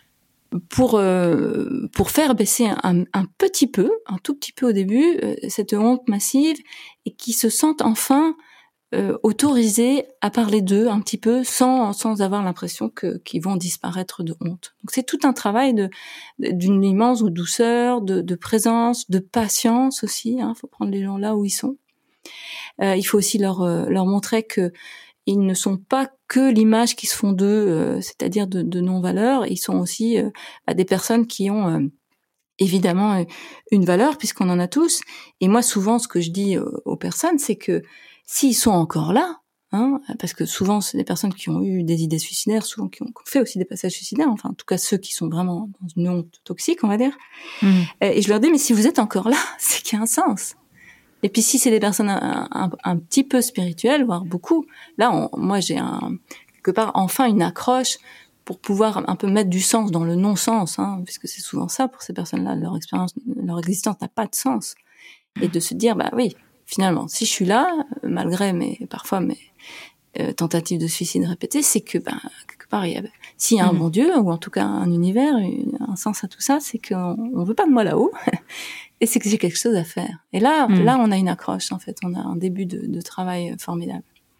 pour euh, pour faire baisser un, un petit peu, un tout petit peu au début, euh, cette honte massive, et qui se sentent enfin Euh, autorisés à parler d'eux un petit peu sans sans avoir l'impression que qu'ils vont disparaître de honte. Donc c'est tout un travail de d'une immense douceur, de, de présence, de patience aussi. Hein, faut prendre les gens là où ils sont. Euh, il faut aussi leur euh, leur montrer que ils ne sont pas que l'image qui se font d'eux, euh, c'est-à-dire de, de non-valeur. Ils sont aussi euh, des personnes qui ont euh, évidemment une valeur puisqu'on en a tous. Et moi souvent ce que je dis aux, aux personnes, c'est que s'ils sont encore là, hein, parce que souvent c'est des personnes qui ont eu des idées suicidaires, souvent qui ont fait aussi des passages suicidaires, enfin en tout cas ceux qui sont vraiment dans une honte toxique, on va dire. Mmh. Et je leur dis mais si vous êtes encore là, c'est qu'il y a un sens. Et puis si c'est des personnes un, un, un petit peu spirituelles, voire beaucoup, là on, moi j'ai un quelque part enfin une accroche pour pouvoir un peu mettre du sens dans le non-sens, hein, puisque c'est souvent ça pour ces personnes-là, leur expérience, leur existence n'a pas de sens, et de se dire bah oui. Finalement, si je suis là, malgré mes parfois mes euh, tentatives de suicide répétées, c'est que ben quelque part il y a, s'il y a un mmh. bon Dieu ou en tout cas un univers, une, un sens à tout ça, c'est qu'on on veut pas de moi là-haut, et c'est que j'ai quelque chose à faire. Et là, mmh. là, on a une accroche en fait, on a un début de, de travail formidable.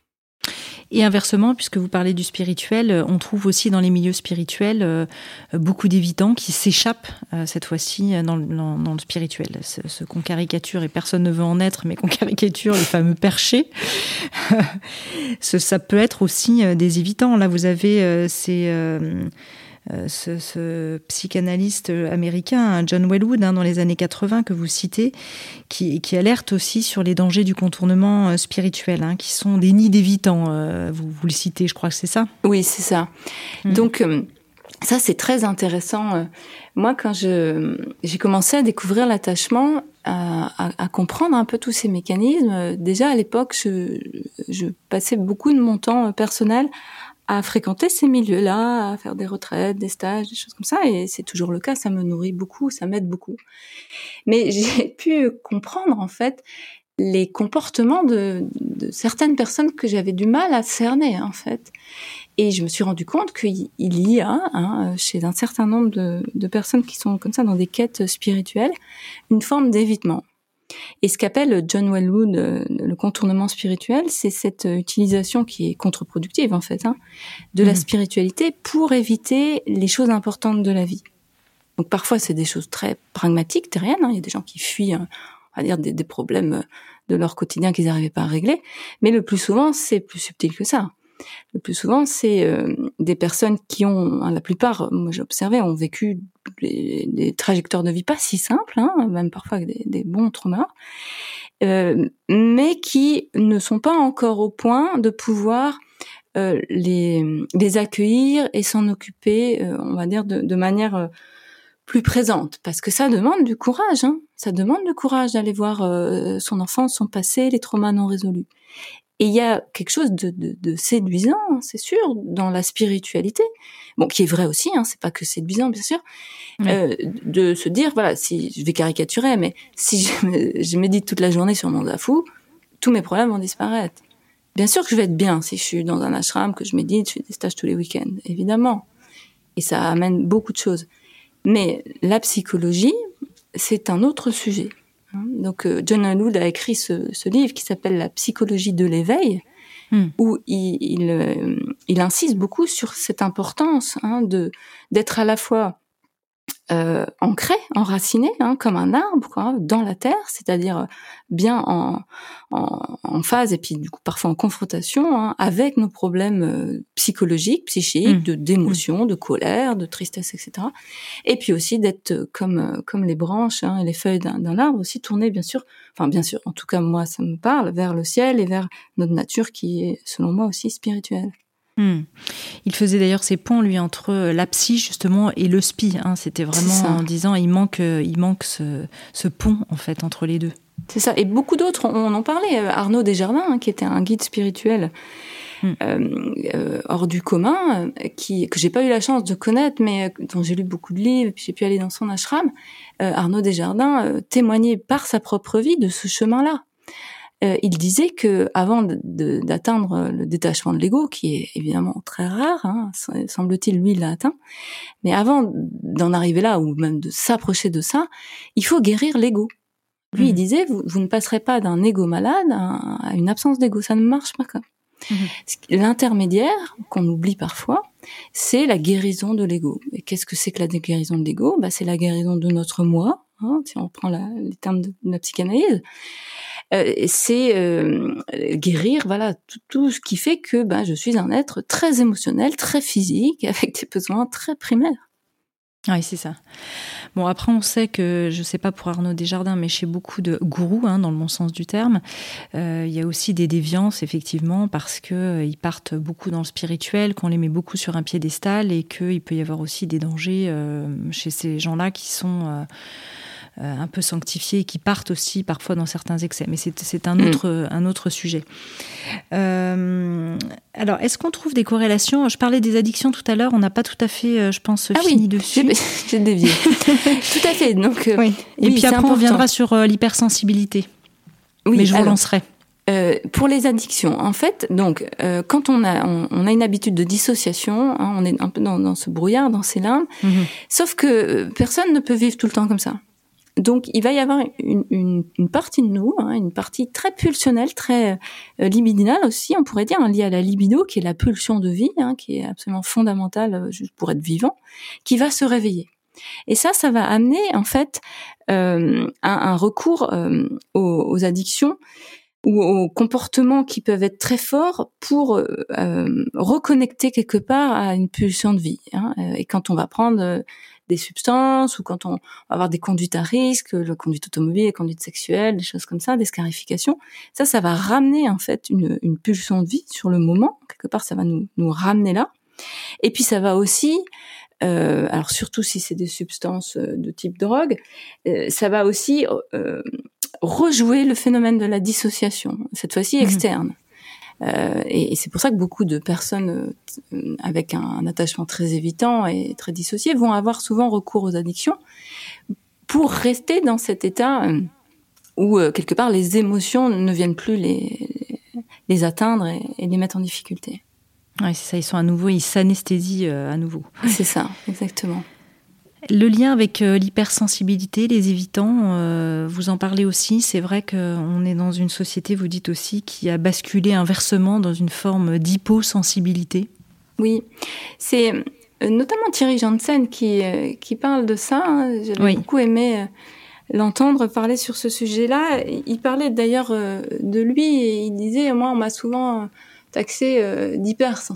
Et inversement, puisque vous parlez du spirituel, on trouve aussi dans les milieux spirituels euh, beaucoup d'évitants qui s'échappent euh, cette fois-ci dans le, dans, dans le spirituel. Ce, ce qu'on caricature, et personne ne veut en être, mais qu'on caricature les fameux perchés. ce, ça peut être aussi euh, des évitants. Là, vous avez euh, ces... Euh, Euh, ce, ce psychanalyste américain, John Welwood, hein, dans les années quatre-vingts, que vous citez, qui, qui alerte aussi sur les dangers du contournement euh, spirituel, hein, qui sont des nids d'évitants. Euh, vous, vous le citez, je crois que c'est ça ? Oui, c'est ça. Mmh. Donc, euh, ça, c'est très intéressant. Moi, quand je, j'ai commencé à découvrir l'attachement, à, à, à comprendre un peu tous ces mécanismes. Déjà à l'époque, je, je passais beaucoup de mon temps personnel à fréquenter ces milieux-là, à faire des retraites, des stages, des choses comme ça, et c'est toujours le cas, ça me nourrit beaucoup, ça m'aide beaucoup. Mais j'ai pu comprendre, en fait, les comportements de, de certaines personnes que j'avais du mal à cerner, en fait. Et je me suis rendu compte qu'il y a, hein, chez un certain nombre de, de personnes qui sont comme ça dans des quêtes spirituelles, une forme d'évitement. Et ce qu'appelle John Welwood euh, le contournement spirituel, c'est cette utilisation qui est contre-productive en fait, hein, de mmh. la spiritualité pour éviter les choses importantes de la vie. Donc parfois c'est des choses très pragmatiques, terriennes. Hein. Il y a des gens qui fuient, euh, on va dire, des, des problèmes de leur quotidien qu'ils n'arrivaient pas à régler. Mais le plus souvent, c'est plus subtil que ça. Le plus souvent, c'est euh, des personnes qui ont, hein, la plupart, moi j'ai observé, ont vécu des, des trajectoires de vie pas si simples, hein, même parfois avec des, des bons traumas, euh, mais qui ne sont pas encore au point de pouvoir euh, les, les accueillir et s'en occuper, euh, on va dire, de, de manière euh, plus présente. Parce que ça demande du courage, hein, ça demande du courage d'aller voir euh, son enfance, son passé, les traumas non résolus. Et il y a quelque chose de, de, de séduisant, c'est sûr, dans la spiritualité, bon, qui est vrai aussi, hein, c'est pas que séduisant, bien sûr, oui. euh, de se dire, voilà, si je vais caricaturer, mais si je, je médite toute la journée sur mon zafou, tous mes problèmes vont disparaître. Bien sûr que je vais être bien si je suis dans un ashram, que je médite, je fais des stages tous les week-ends, évidemment, et ça amène beaucoup de choses. Mais la psychologie, c'est un autre sujet. Donc John Welwood a écrit ce, ce livre qui s'appelle La psychologie de l'éveil, mmh. où il, il, il insiste beaucoup sur cette importance, hein, de d'être à la fois euh, ancré, enraciné, hein, comme un arbre, quoi, dans la terre, c'est-à-dire bien en, en, en phase et puis du coup parfois en confrontation, hein, avec nos problèmes euh, psychologiques, psychiques, mmh. de d'émotions, mmh. de colère, de tristesse, et cetera. Et puis aussi d'être comme comme les branches, hein, et les feuilles d'un, d'un arbre, aussi tournées bien sûr, enfin bien sûr, en tout cas moi ça me parle, vers le ciel et vers notre nature qui est selon moi aussi spirituelle. Hmm. Il faisait d'ailleurs ces ponts, lui, entre la psy, justement, et le spi. Hein. C'était vraiment en disant, il manque, il manque ce, ce pont, en fait, entre les deux. C'est ça. Et beaucoup d'autres, on en parlait. Arnaud Desjardins, hein, qui était un guide spirituel hmm. euh, euh, hors du commun, qui, que j'ai pas eu la chance de connaître, mais dont j'ai lu beaucoup de livres, et puis j'ai pu aller dans son ashram. Euh, Arnaud Desjardins euh, témoignait par sa propre vie de ce chemin-là. Euh, il disait que avant de, de, d'atteindre le détachement de l'ego, qui est évidemment très rare, hein, semble-t-il, lui, il l'a atteint, mais avant d'en arriver là, ou même de s'approcher de ça, il faut guérir l'ego. Lui, mmh. il disait, vous, vous ne passerez pas d'un ego malade à, à une absence d'ego, ça ne marche pas comme. Mmh. L'intermédiaire, qu'on oublie parfois, c'est la guérison de l'ego. Et qu'est-ce que c'est que la guérison de l'ego ? Bah, c'est la guérison de notre moi, hein, si on prend la, les termes de, de la psychanalyse. Euh, c'est euh, guérir, voilà, tout, tout ce qui fait que ben je suis un être très émotionnel, très physique, avec des besoins très primaires. Oui, c'est ça. Bon, après, on sait que, je sais pas pour Arnaud Desjardins, mais chez beaucoup de gourous, hein, dans le bon sens du terme, euh, il y a aussi des déviances, effectivement, parce que euh, ils partent beaucoup dans le spirituel, qu'on les met beaucoup sur un piédestal et qu'il peut y avoir aussi des dangers euh, chez ces gens-là qui sont euh, euh, un peu sanctifiés et qui partent aussi parfois dans certains excès. Mais c'est, c'est un autre, mmh. un autre sujet. Euh, alors, est-ce qu'on trouve des corrélations ? Je parlais des addictions tout à l'heure, on n'a pas tout à fait, je pense, ah fini oui, dessus. J'ai, j'ai dévié. Tout à fait. Donc, euh, oui. Et oui, puis après, important. On viendra sur euh, l'hypersensibilité. Oui, mais je alors, vous lancerai. Euh, pour les addictions, en fait, donc euh, quand on a on, on a une habitude de dissociation, hein, on est un peu dans, dans ce brouillard, dans ces limbes. Mm-hmm. Sauf que euh, personne ne peut vivre tout le temps comme ça. Donc, il va y avoir une, une, une partie de nous, hein, une partie très pulsionnelle, très euh, libidinale aussi, on pourrait dire, hein, liée à la libido, qui est la pulsion de vie, hein, qui est absolument fondamentale euh, juste pour être vivant, qui va se réveiller. Et ça, ça va amener en fait euh, un, un recours euh, aux, aux addictions ou aux comportements qui peuvent être très forts pour euh, reconnecter quelque part à une pulsion de vie. Hein. Et quand on va prendre euh, des substances ou quand on va avoir des conduites à risque, la conduite automobile, la conduite sexuelle, des choses comme ça, des scarifications, ça, ça va ramener en fait une, une pulsion de vie sur le moment. Quelque part, ça va nous, nous ramener là. Et puis, ça va aussi euh, alors surtout si c'est des substances de type drogue, euh, ça va aussi euh, rejouer le phénomène de la dissociation, cette fois-ci externe. Mmh. Euh, et, et c'est pour ça que beaucoup de personnes euh, avec un, un attachement très évitant et très dissocié vont avoir souvent recours aux addictions pour rester dans cet état euh, où euh, quelque part les émotions ne viennent plus les, les atteindre et, et les mettre en difficulté. Oui, c'est ça, ils sont à nouveau, ils s'anesthésient euh, à nouveau. C'est ça, exactement. Le lien avec euh, l'hypersensibilité, les évitants, euh, vous en parlez aussi. C'est vrai qu'on est dans une société, vous dites aussi, qui a basculé inversement dans une forme d'hyposensibilité. Oui, c'est notamment Thierry Janssen qui, euh, qui parle de ça. Hein. J'avais oui. beaucoup aimé euh, l'entendre parler sur ce sujet-là. Il parlait d'ailleurs euh, de lui et il disait « Moi, on m'a souvent taxé euh, d'hypersensible ».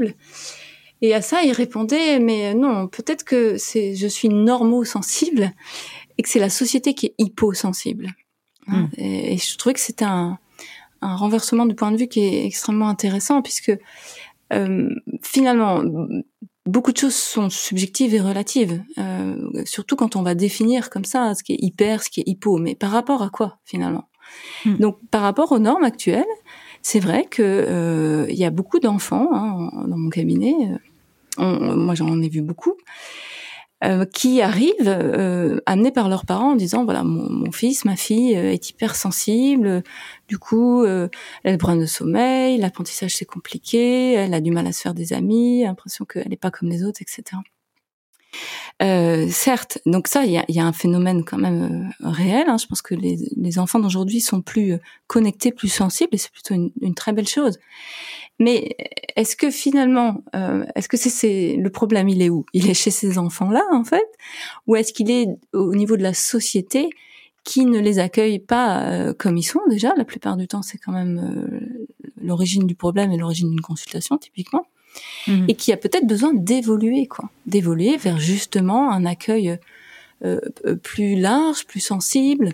Et à ça, il répondait, mais non, peut-être que c'est, je suis normosensible et que c'est la société qui est hyposensible. Mmh. Et, et je trouvais que c'était un, un renversement du point de vue qui est extrêmement intéressant puisque euh, finalement, beaucoup de choses sont subjectives et relatives, euh, surtout quand on va définir comme ça ce qui est hyper, ce qui est hypo. Mais par rapport à quoi finalement ? Mmh. Donc, par rapport aux normes actuelles, c'est vrai que euh, il y a beaucoup d'enfants hein, dans mon cabinet. On, moi, j'en ai vu beaucoup euh, qui arrivent euh, amenés par leurs parents en disant voilà, mon, mon fils, ma fille est hypersensible. Du coup, euh, elle a le problème de sommeil, l'apprentissage c'est compliqué, elle a du mal à se faire des amis, l'impression qu'elle n'est pas comme les autres, et cetera. Euh, certes, donc ça, il y a, y a un phénomène quand même euh, réel. Hein. Je pense que les, les enfants d'aujourd'hui sont plus euh, connectés, plus sensibles, et c'est plutôt une, une très belle chose. Mais est-ce que finalement, euh, est-ce que c'est, c'est le problème, il est où ? Il est chez ces enfants-là, en fait, ou est-ce qu'il est au niveau de la société qui ne les accueille pas euh, comme ils sont déjà ? La plupart du temps, c'est quand même euh, l'origine du problème et l'origine d'une consultation, typiquement. Mmh. Et qui a peut-être besoin d'évoluer, quoi, d'évoluer vers justement un accueil euh, plus large, plus sensible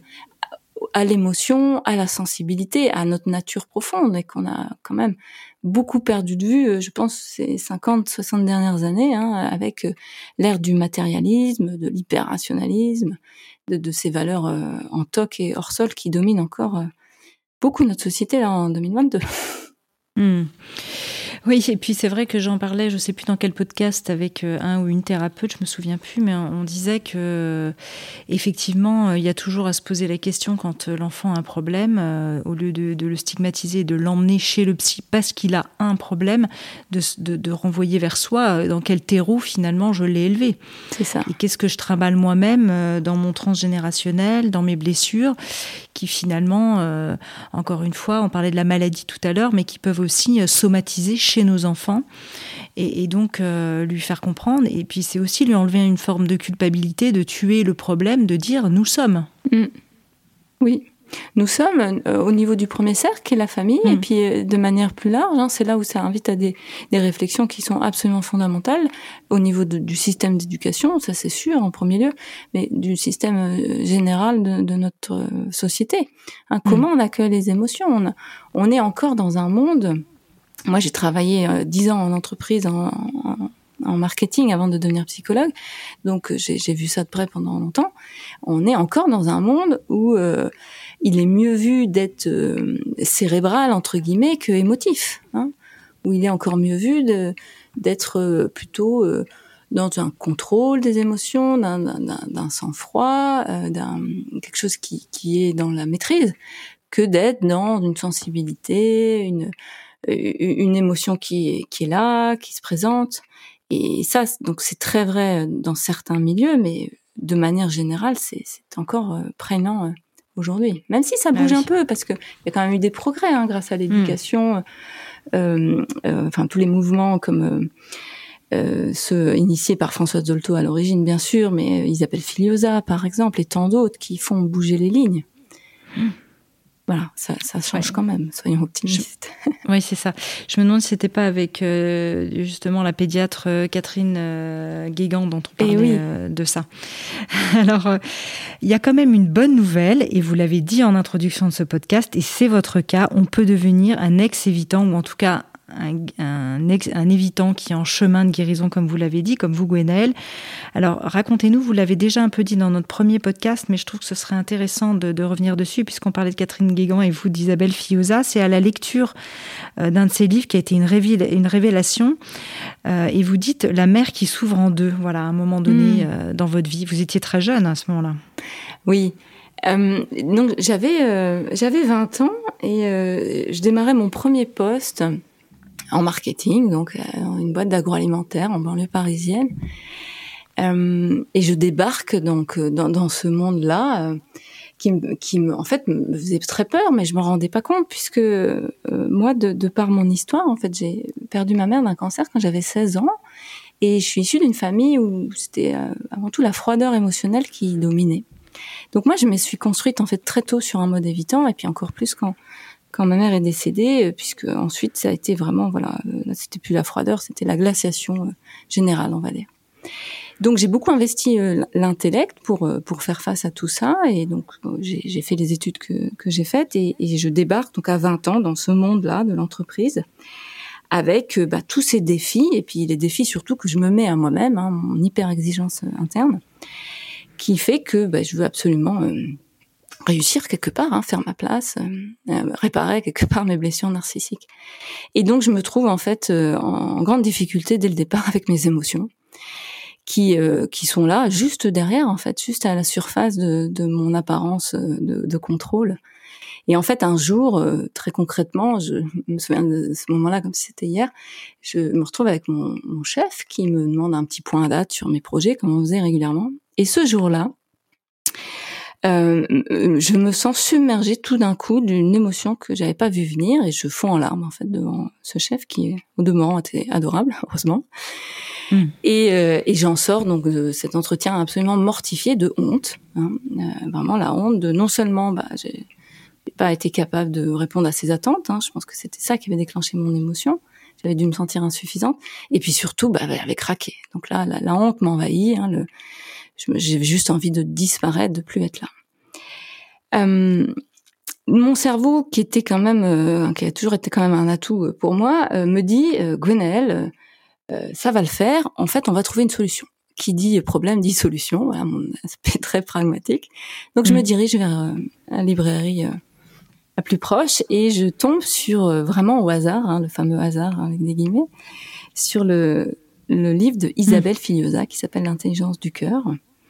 à l'émotion, à la sensibilité, à notre nature profonde, et qu'on a quand même beaucoup perdu de vue, je pense, ces cinquante, soixante dernières années, hein, avec l'ère du matérialisme, de l'hyper-rationalisme, de, de ces valeurs euh, en toc et hors sol qui dominent encore euh, beaucoup notre société là en deux mille vingt-deux. Mmh. Oui, et puis c'est vrai que j'en parlais, je ne sais plus dans quel podcast, avec un ou une thérapeute, je me souviens plus, mais on disait que effectivement, il y a toujours à se poser la question quand l'enfant a un problème, euh, au lieu de, de le stigmatiser et de l'emmener chez le psy parce qu'il a un problème, de, de, de renvoyer vers soi dans quel terreau finalement je l'ai élevé. C'est ça. Et qu'est-ce que je trimballe moi-même dans mon transgénérationnel, dans mes blessures, qui finalement, euh, encore une fois, on parlait de la maladie tout à l'heure, mais qui peuvent aussi somatiser chez nos enfants et, et donc euh, lui faire comprendre, et puis c'est aussi lui enlever une forme de culpabilité, de tuer le problème, de dire nous sommes. Mmh. Oui, nous sommes euh, au niveau du premier cercle qui est la famille, mmh. et puis euh, de manière plus large, hein, c'est là où ça invite à des, des réflexions qui sont absolument fondamentales au niveau de, du système d'éducation, ça c'est sûr en premier lieu, mais du système euh, général de, de notre euh, société. Hein, comment mmh. on accueille les émotions ? on, a, on est encore dans un monde. Moi, j'ai travaillé euh, dix ans en entreprise, en, en, en marketing avant de devenir psychologue. Donc, j'ai, j'ai vu ça de près pendant longtemps. On est encore dans un monde où euh, il est mieux vu d'être euh, cérébral, entre guillemets, que émotif. Hein, où il est encore mieux vu de, d'être euh, plutôt euh, dans un contrôle des émotions, d'un, d'un, d'un sang-froid, euh, d'un, quelque chose qui, qui est dans la maîtrise, que d'être dans une sensibilité, une... une émotion qui est, qui est là, qui se présente. Et ça, donc c'est très vrai dans certains milieux, mais de manière générale, c'est, c'est encore euh, prégnant euh, aujourd'hui. Même si ça bouge ah oui. un peu, parce que il y a quand même eu des progrès hein, grâce à l'éducation. Mmh. Euh, euh, enfin, tous les mouvements comme euh, euh, ceux initiés par Françoise Dolto à l'origine, bien sûr, mais euh, Isabelle Filiosa, par exemple, et tant d'autres qui font bouger les lignes. Mmh. Voilà, ça, ça change ouais. quand même, soyons optimistes. Je... Oui, c'est ça. Je me demande si c'était pas avec euh, justement la pédiatre euh, Catherine euh, Guégan dont on parlait oui. euh, de ça. Alors, il euh, y a quand même une bonne nouvelle, et vous l'avez dit en introduction de ce podcast, et c'est votre cas, on peut devenir un ex-évitant, ou en tout cas un, un, ex, un évitant qui est en chemin de guérison, comme vous l'avez dit, comme vous, Gwenaëlle. Alors, racontez-nous, vous l'avez déjà un peu dit dans notre premier podcast, mais je trouve que ce serait intéressant de, de revenir dessus, puisqu'on parlait de Catherine Guégan et vous d'Isabelle Fillosa. C'est à la lecture euh, d'un de ses livres qui a été une, révél- une révélation. Euh, et vous dites « La mer qui s'ouvre en deux », voilà, à un moment donné mmh. euh, dans votre vie. Vous étiez très jeune à ce moment-là. Oui. Euh, donc j'avais euh, j'avais vingt ans et euh, je démarrais mon premier poste en marketing, donc euh, dans une boîte d'agroalimentaire en banlieue parisienne. Euh, et je débarque donc dans, dans ce monde-là euh, qui, qui me, en fait me faisait très peur, mais je me rendais pas compte puisque euh, moi, de, de par mon histoire, en fait, j'ai perdu ma mère d'un cancer quand j'avais seize ans et je suis issue d'une famille où c'était euh, avant tout la froideur émotionnelle qui dominait. Donc moi, je me suis construite en fait très tôt sur un mode évitant, et puis encore plus quand quand ma mère est décédée, puisque ensuite ça a été vraiment voilà, là, c'était plus la froideur, c'était la glaciation euh, générale, on va dire. Donc j'ai beaucoup investi euh, l'intellect pour euh, pour faire face à tout ça, et donc euh, j'ai, j'ai fait les études que que j'ai faites, et, et je débarque donc à vingt ans dans ce monde-là de l'entreprise, avec euh, bah, tous ces défis, et puis les défis surtout que je me mets à moi-même, hein, mon hyper exigence interne, qui fait que bah, je veux absolument euh, réussir quelque part, hein, faire ma place, euh, réparer quelque part mes blessures narcissiques. Et donc je me trouve en fait euh, en grande difficulté dès le départ avec mes émotions, qui euh, qui sont là juste derrière, en fait, juste à la surface de, de mon apparence de, de contrôle. Et en fait, un jour, euh, très concrètement, je me souviens de ce moment-là comme si c'était hier, je me retrouve avec mon, mon chef qui me demande un petit point à date sur mes projets, comme on faisait régulièrement. Et ce jour-là, euh, je me sens submergée tout d'un coup d'une émotion que j'avais pas vu venir, et je fonds en larmes en fait devant ce chef qui, au demeurant, était adorable, heureusement. Mmh. Et, euh, et j'en sors donc de cet entretien absolument mortifié de honte, hein, euh, vraiment la honte de non seulement bah j'ai pas été capable de répondre à ses attentes, hein, je pense que c'était ça qui avait déclenché mon émotion. J'avais dû me sentir insuffisante, et puis surtout, bah, j'avais craqué. Donc là, la, la honte m'envahit. Hein, le, je, j'ai juste envie de disparaître, de plus être là. Euh, mon cerveau, qui était quand même, euh, qui a toujours été quand même un atout pour moi, euh, me dit, euh, Gwenaëlle, euh, ça va le faire. En fait, on va trouver une solution. Qui dit problème dit solution. Voilà mon aspect très pragmatique. Donc, je mmh. me dirige vers euh, la librairie. Euh, la plus proche, et je tombe sur euh, vraiment au hasard, hein, le fameux hasard hein, avec des guillemets, sur le, le livre de Isabelle mmh. Fillosa qui s'appelle L'intelligence du cœur,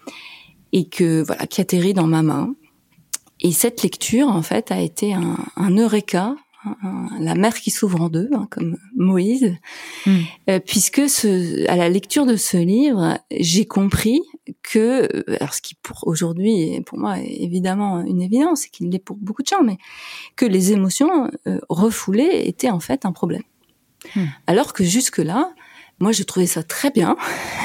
et que voilà qui atterrit dans ma main. Et cette lecture en fait a été un, un eureka, un, la mer qui s'ouvre en deux, hein, comme Moïse, mmh. euh, puisque ce, à la lecture de ce livre, j'ai compris que, alors ce qui pour aujourd'hui, pour moi, est évidemment une évidence, et qu'il l'est pour beaucoup de gens, mais que les émotions euh, refoulées étaient en fait un problème. Mmh. Alors que jusque-là, moi je trouvais ça très bien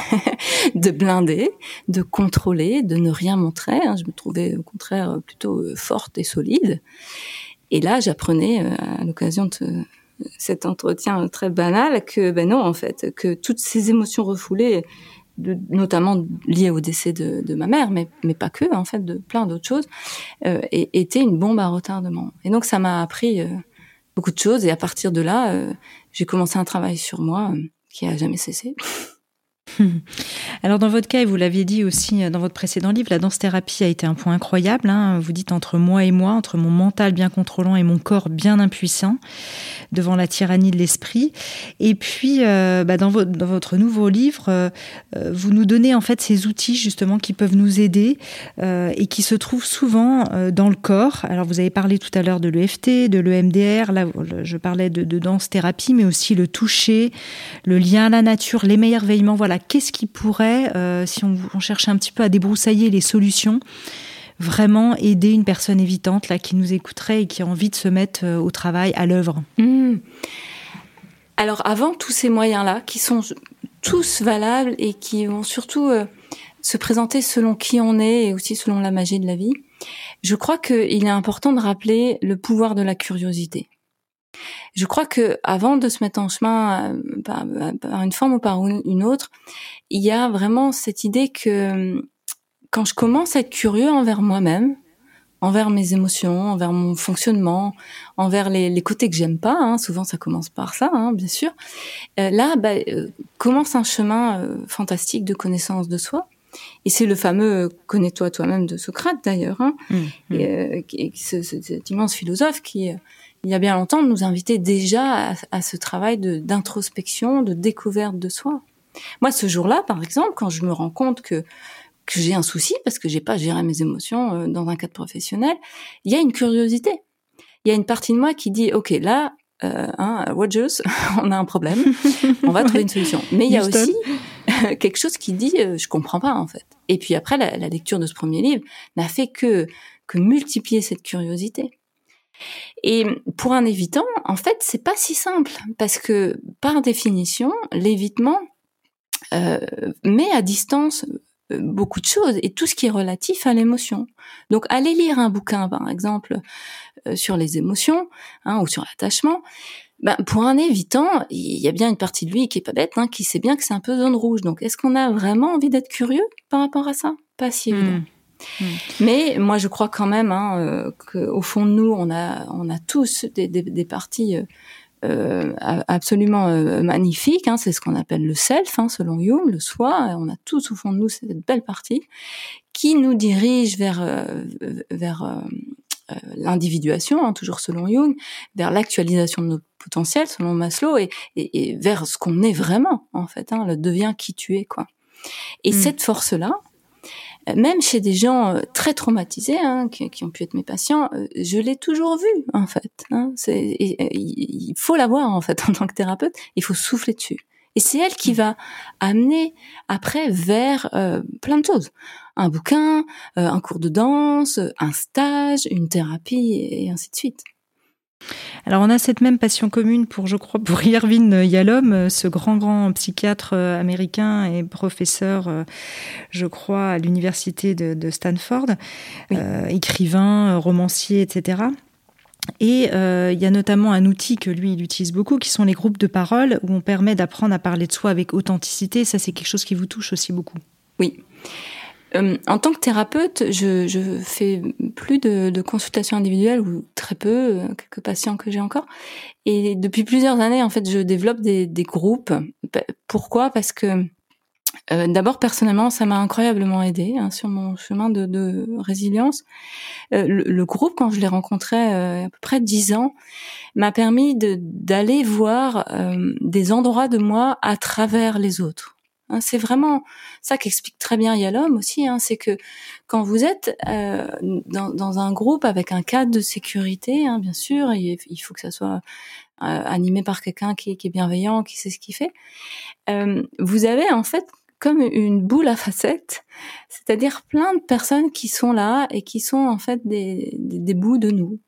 de blinder, de contrôler, de ne rien montrer. Hein, je me trouvais au contraire plutôt forte et solide. Et là, j'apprenais euh, à l'occasion de ce, cet entretien très banal que ben non, en fait, que toutes ces émotions refoulées, de, notamment liées au décès de, de ma mère, mais, mais pas que, en fait, de plein d'autres choses, euh, et, étaient une bombe à retardement. Et donc, ça m'a appris euh, beaucoup de choses, et à partir de là, euh, j'ai commencé un travail sur moi euh, qui a jamais cessé. Alors dans votre cas, et vous l'aviez dit aussi dans votre précédent livre, la danse-thérapie a été un point incroyable. Hein. Vous dites entre moi et moi, entre mon mental bien contrôlant et mon corps bien impuissant devant la tyrannie de l'esprit. Et puis, euh, bah, dans, votre, dans votre nouveau livre, euh, vous nous donnez en fait ces outils justement qui peuvent nous aider euh, et qui se trouvent souvent euh, dans le corps. Alors vous avez parlé tout à l'heure de l'E F T, de l'E M D R. Là, je parlais de, de danse-thérapie, mais aussi le toucher, le lien à la nature, l'émerveillement. Voilà. Qu'est-ce qui pourrait, euh, si on, on cherchait un petit peu à débroussailler les solutions, vraiment aider une personne évitante là, qui nous écouterait et qui a envie de se mettre euh, au travail, à l'œuvre? Mmh. Alors avant tous ces moyens-là, qui sont tous valables et qui vont surtout euh, se présenter selon qui on est et aussi selon la magie de la vie, je crois qu'il est important de rappeler le pouvoir de la curiosité. Je crois que avant de se mettre en chemin euh, par, par une forme ou par une autre, il y a vraiment cette idée que quand je commence à être curieux envers moi-même, envers mes émotions, envers mon fonctionnement, envers les, les côtés que j'aime pas. Hein, souvent, ça commence par ça, hein, bien sûr. Euh, là, bah, euh, commence un chemin euh, fantastique de connaissance de soi. Et c'est le fameux euh, « connais-toi toi-même » de Socrate, d'ailleurs, hein, mmh, et, euh, et ce, ce, cet immense philosophe qui, euh, il y a bien longtemps, nous invitait déjà à, à ce travail de, d'introspection, de découverte de soi. Moi, ce jour-là, par exemple, quand je me rends compte que que j'ai un souci parce que j'ai pas géré mes émotions dans un cadre professionnel, il y a une curiosité. Il y a une partie de moi qui dit ok, là, euh, hein, Rogers, on a un problème, on va ouais. trouver une solution. Mais il y a Houston. aussi euh, quelque chose qui dit euh, je comprends pas en fait. Et puis après, la, la lecture de ce premier livre n'a fait que que multiplier cette curiosité. Et pour un évitant, en fait, c'est pas si simple parce que par définition, l'évitement euh, met à distance beaucoup de choses et tout ce qui est relatif à l'émotion. Donc, aller lire un bouquin, par exemple, euh, sur les émotions hein, ou sur l'attachement, ben, pour un évitant, il y a bien une partie de lui qui est pas bête, hein, qui sait bien que c'est un peu zone rouge. Donc, est-ce qu'on a vraiment envie d'être curieux par rapport à ça ? Pas si évident. Mmh. Mmh. Mais moi, je crois quand même hein, euh, qu'au fond de nous, on a, on a tous des, des, des parties euh, Euh, absolument euh, magnifique, hein, c'est ce qu'on appelle le self, hein, selon Jung, le soi. On a tous au fond de nous cette belle partie qui nous dirige vers euh, vers euh, euh, l'individuation, hein, toujours selon Jung, vers l'actualisation de nos potentiels, selon Maslow, et, et, et vers ce qu'on est vraiment, en fait, hein, le deviens qui tu es, quoi. Et mmh. cette force-là, même chez des gens très traumatisés, hein, qui, qui ont pu être mes patients, je l'ai toujours vue, en fait. Hein. C'est, et, et, il faut la voir, en fait, en tant que thérapeute. Il faut souffler dessus. Et c'est elle qui va amener, après, vers euh, plein de choses. Un bouquin, euh, un cours de danse, un stage, une thérapie, et ainsi de suite. Alors on a cette même passion commune pour, je crois, pour Irvin Yalom, ce grand grand psychiatre américain et professeur, je crois, à l'université de, de Stanford, oui. euh, écrivain, romancier, et cetera. Et euh, il y a notamment un outil que lui il utilise beaucoup, qui sont les groupes de parole, où on permet d'apprendre à parler de soi avec authenticité. Ça, c'est quelque chose qui vous touche aussi beaucoup. Oui. Euh, en tant que thérapeute, je, je fais plus de, de consultations individuelles ou très peu, euh, quelques patients que j'ai encore. Et depuis plusieurs années, en fait, je développe des, des groupes. Pourquoi ? Parce que euh, d'abord, personnellement, ça m'a incroyablement aidée hein, sur mon chemin de, de résilience. Euh, le, le groupe, quand je l'ai rencontré euh, à peu près dix ans, m'a permis de, d'aller voir euh, des endroits de moi à travers les autres. Hein, c'est vraiment ça qu'explique très bien Yalom aussi, hein, c'est que quand vous êtes euh, dans, dans un groupe avec un cadre de sécurité, hein, bien sûr, il, il faut que ça soit euh, animé par quelqu'un qui, qui est bienveillant, qui sait ce qu'il fait, euh, vous avez en fait comme une boule à facettes, c'est-à-dire plein de personnes qui sont là et qui sont en fait des, des, des bouts de nous.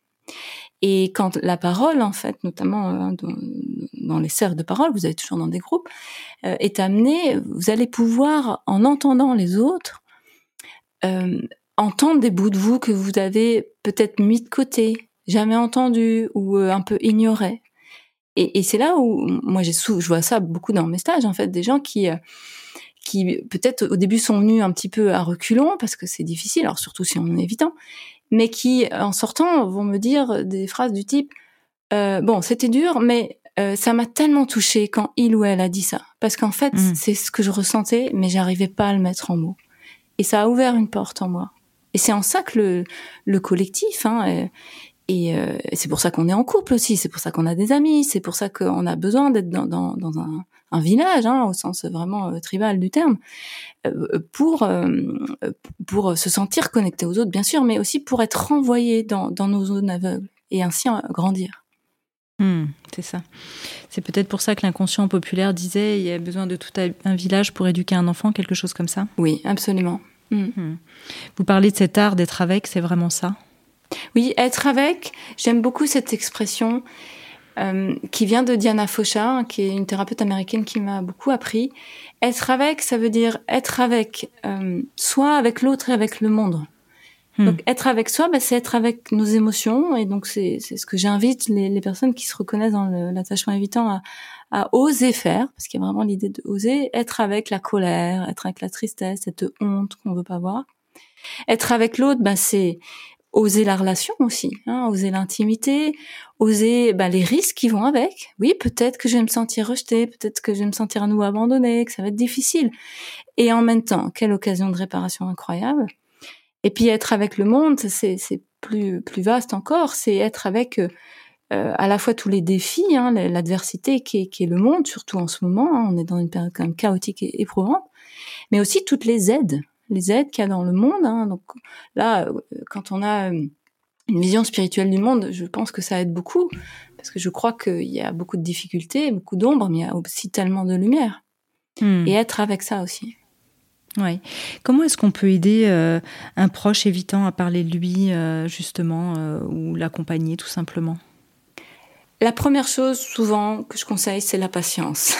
Et quand la parole, en fait, notamment euh, dans, dans les cercles de parole, vous avez toujours dans des groupes, euh, est amenée, vous allez pouvoir, en entendant les autres, euh, entendre des bouts de vous que vous avez peut-être mis de côté, jamais entendus ou euh, un peu ignorés. Et, et c'est là où, moi, j'ai sou- je vois ça beaucoup dans mes stages, en fait, des gens qui... Euh, qui peut-être au début sont venus un petit peu à reculons, parce que c'est difficile, alors surtout si on est évitant, mais qui, en sortant, vont me dire des phrases du type euh, « Bon, c'était dur, mais euh, ça m'a tellement touchée quand il ou elle a dit ça. Parce qu'en fait, mmh. c'est ce que je ressentais, mais j'arrivais pas à le mettre en mots. Et ça a ouvert une porte en moi. Et c'est en ça que le, le collectif, hein, et, et euh, c'est pour ça qu'on est en couple aussi, c'est pour ça qu'on a des amis, c'est pour ça qu'on a besoin d'être dans, dans, dans un, un village, hein, au sens vraiment euh, tribal du terme, euh, pour euh, pour se sentir connecté aux autres, bien sûr, mais aussi pour être renvoyé dans, dans nos zones aveugles et ainsi euh, grandir. Mmh, c'est ça. C'est peut-être pour ça que l'inconscient populaire disait il y a besoin de tout un village pour éduquer un enfant, quelque chose comme ça. Oui, absolument. Mmh. Mmh. Vous parlez de cet art d'être avec, c'est vraiment ça ? Oui, être avec, j'aime beaucoup cette expression euh, qui vient de Diana Faucha, qui est une thérapeute américaine qui m'a beaucoup appris. Être avec, ça veut dire être avec euh, soi, avec l'autre et avec le monde. Hmm. Donc être avec soi, bah, c'est être avec nos émotions, et donc c'est, c'est ce que j'invite les, les personnes qui se reconnaissent dans le, l'attachement évitant à, à oser faire, parce qu'il y a vraiment l'idée de oser être avec la colère, être avec la tristesse, cette honte qu'on veut pas voir. Être avec l'autre, bah, c'est oser la relation aussi, hein, oser l'intimité, oser bah, les risques qui vont avec. Oui, peut-être que je vais me sentir rejetée, peut-être que je vais me sentir à nouveau abandonnée, que ça va être difficile. Et en même temps, quelle occasion de réparation incroyable. Et puis être avec le monde, c'est, c'est plus, plus vaste encore, c'est être avec euh, à la fois tous les défis, hein, l'adversité qui est, qui est le monde, surtout en ce moment, hein, on est dans une période quand même chaotique et éprouvante, mais aussi toutes les aides. les aides qu'il y a dans le monde. Hein. Donc là, quand on a une vision spirituelle du monde, je pense que ça aide beaucoup, parce que je crois qu'il y a beaucoup de difficultés, beaucoup d'ombres, mais il y a aussi tellement de lumière. Mmh. Et être avec ça aussi. Oui. Comment est-ce qu'on peut aider euh, un proche évitant à parler de lui, euh, justement, euh, ou l'accompagner tout simplement ? La première chose, souvent, que je conseille, c'est la patience.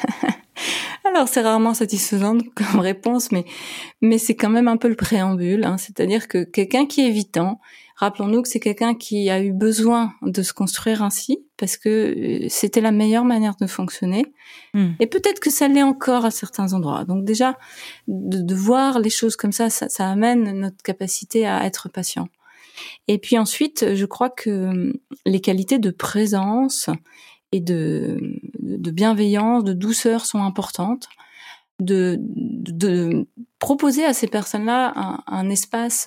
Alors, c'est rarement satisfaisant comme réponse, mais mais c'est quand même un peu le préambule. Hein. C'est-à-dire que quelqu'un qui est évitant, rappelons-nous que c'est quelqu'un qui a eu besoin de se construire ainsi, parce que c'était la meilleure manière de fonctionner. Mmh. Et peut-être que ça l'est encore à certains endroits. Donc déjà, de, de voir les choses comme ça, ça, ça amène notre capacité à être patient. Et puis ensuite, je crois que les qualités de présence et de, de bienveillance, de douceur sont importantes, de, de, de proposer à ces personnes-là un, un espace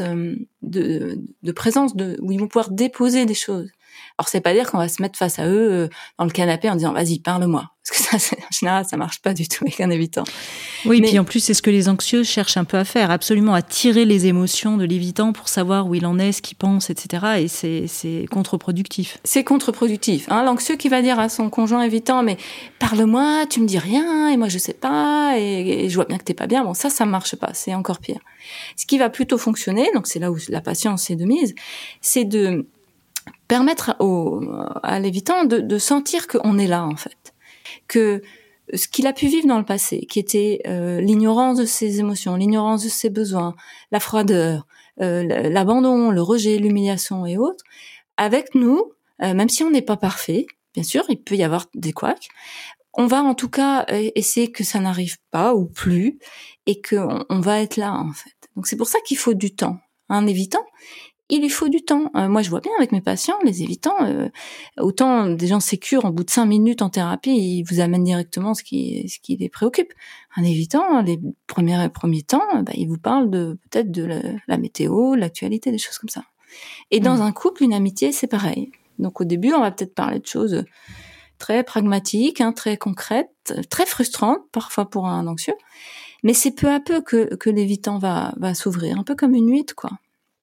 de, de présence de, où ils vont pouvoir déposer des choses. Alors, c'est pas dire qu'on va se mettre face à eux dans le canapé en disant « vas-y, parle-moi ». Parce que ça, c'est, en général, ça marche pas du tout avec un évitant. Oui, Mais, puis en plus, c'est ce que les anxieux cherchent un peu à faire, absolument à tirer les émotions de l'évitant pour savoir où il en est, ce qu'il pense, et cetera. Et c'est, c'est contre-productif. C'est contre-productif. Hein. L'anxieux qui va dire à son conjoint évitant « mais parle-moi, tu me dis rien, et moi je sais pas, et, et je vois bien que t'es pas bien ». Bon, ça, ça marche pas, c'est encore pire. Ce qui va plutôt fonctionner, donc c'est là où la patience est de mise, c'est de permettre au, à l'évitant de, de sentir qu'on est là, en fait. Que ce qu'il a pu vivre dans le passé, qui était euh, l'ignorance de ses émotions, l'ignorance de ses besoins, la froideur, euh, l'abandon, le rejet, l'humiliation et autres, avec nous, euh, même si on n'est pas parfait, bien sûr, il peut y avoir des couacs, on va en tout cas essayer que ça n'arrive pas ou plus, et qu'on on va être là, en fait. Donc c'est pour ça qu'il faut du temps. Un évitant, il lui faut du temps. Euh, moi, je vois bien avec mes patients, les évitants, euh, autant des gens sécures, en bout de cinq minutes en thérapie, ils vous amènent directement ce qui, ce qui les préoccupe. Un évitant, les premiers, premiers temps, bah, il vous parle de peut-être de la, la météo, l'actualité, des choses comme ça. Et dans mmh. un couple, une amitié, c'est pareil. Donc au début, on va peut-être parler de choses très pragmatiques, hein, très concrètes, très frustrantes, parfois pour un anxieux. Mais c'est peu à peu que, que l'évitant va, va s'ouvrir, un peu comme une huître, quoi.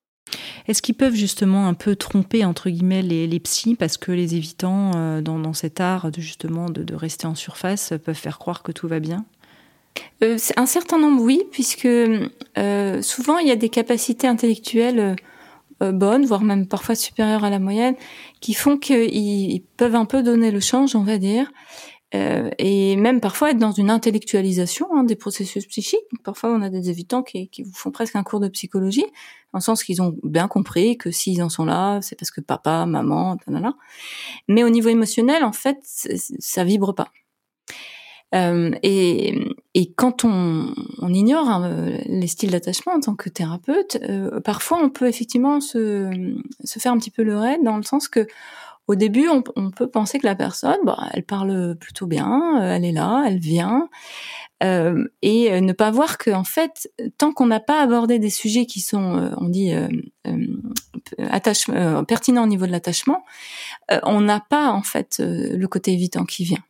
Est-ce qu'ils peuvent justement un peu tromper, entre guillemets, les, les psys, parce que les évitants, euh, dans, dans cet art de, justement de, de rester en surface, peuvent faire croire que tout va bien ? euh, Un certain nombre, oui, puisque euh, souvent il y a des capacités intellectuelles euh, bonnes, voire même parfois supérieures à la moyenne, qui font qu'ils ils peuvent un peu donner le change, on va dire, euh, et même parfois être dans une intellectualisation hein, des processus psychiques. Parfois, on a des évitants qui, qui vous font presque un cours de psychologie, dans le sens qu'ils ont bien compris que s'ils en sont là, c'est parce que papa, maman, tanana. Mais au niveau émotionnel, en fait, ça vibre pas. Euh, et, et quand on, on ignore hein, les styles d'attachement en tant que thérapeute, euh, parfois on peut effectivement se, se faire un petit peu le raid, dans le sens que au début, on, on peut penser que la personne, bah, elle parle plutôt bien, elle est là, elle vient, euh, et ne pas voir que, en fait, tant qu'on n'a pas abordé des sujets qui sont, euh, on dit, euh, euh, attachement, euh, pertinents au niveau de l'attachement, euh, on n'a pas, en fait, euh, le côté évitant qui vient.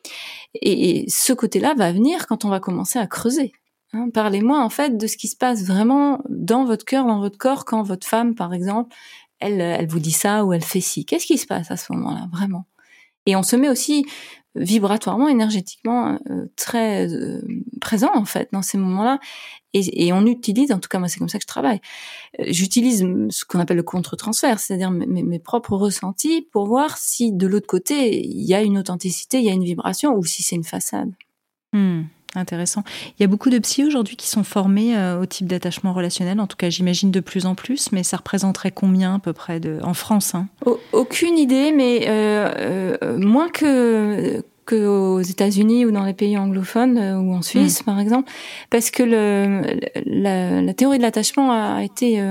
Et, et ce côté-là va venir quand on va commencer à creuser. Hein, parlez-moi, en fait, de ce qui se passe vraiment dans votre cœur, dans votre corps, quand votre femme, par exemple, Elle, elle vous dit ça ou elle fait ci. Qu'est-ce qui se passe à ce moment-là, vraiment ? Et on se met aussi vibratoirement, énergétiquement euh, très euh, présent en fait dans ces moments-là. Et, et on utilise, en tout cas moi c'est comme ça que je travaille. Euh, j'utilise ce qu'on appelle le contre-transfert, c'est-à-dire mes, mes propres ressentis pour voir si de l'autre côté il y a une authenticité, il y a une vibration ou si c'est une façade. Mmh. Intéressant. Il y a beaucoup de psys aujourd'hui qui sont formés euh, au type d'attachement relationnel. En tout cas, j'imagine de plus en plus, mais ça représenterait combien à peu près de... en France hein o- Aucune idée, mais euh, euh, moins que qu'aux États-Unis ou dans les pays anglophones euh, ou en Suisse, mmh. par exemple, parce que le, la, la théorie de l'attachement a été euh,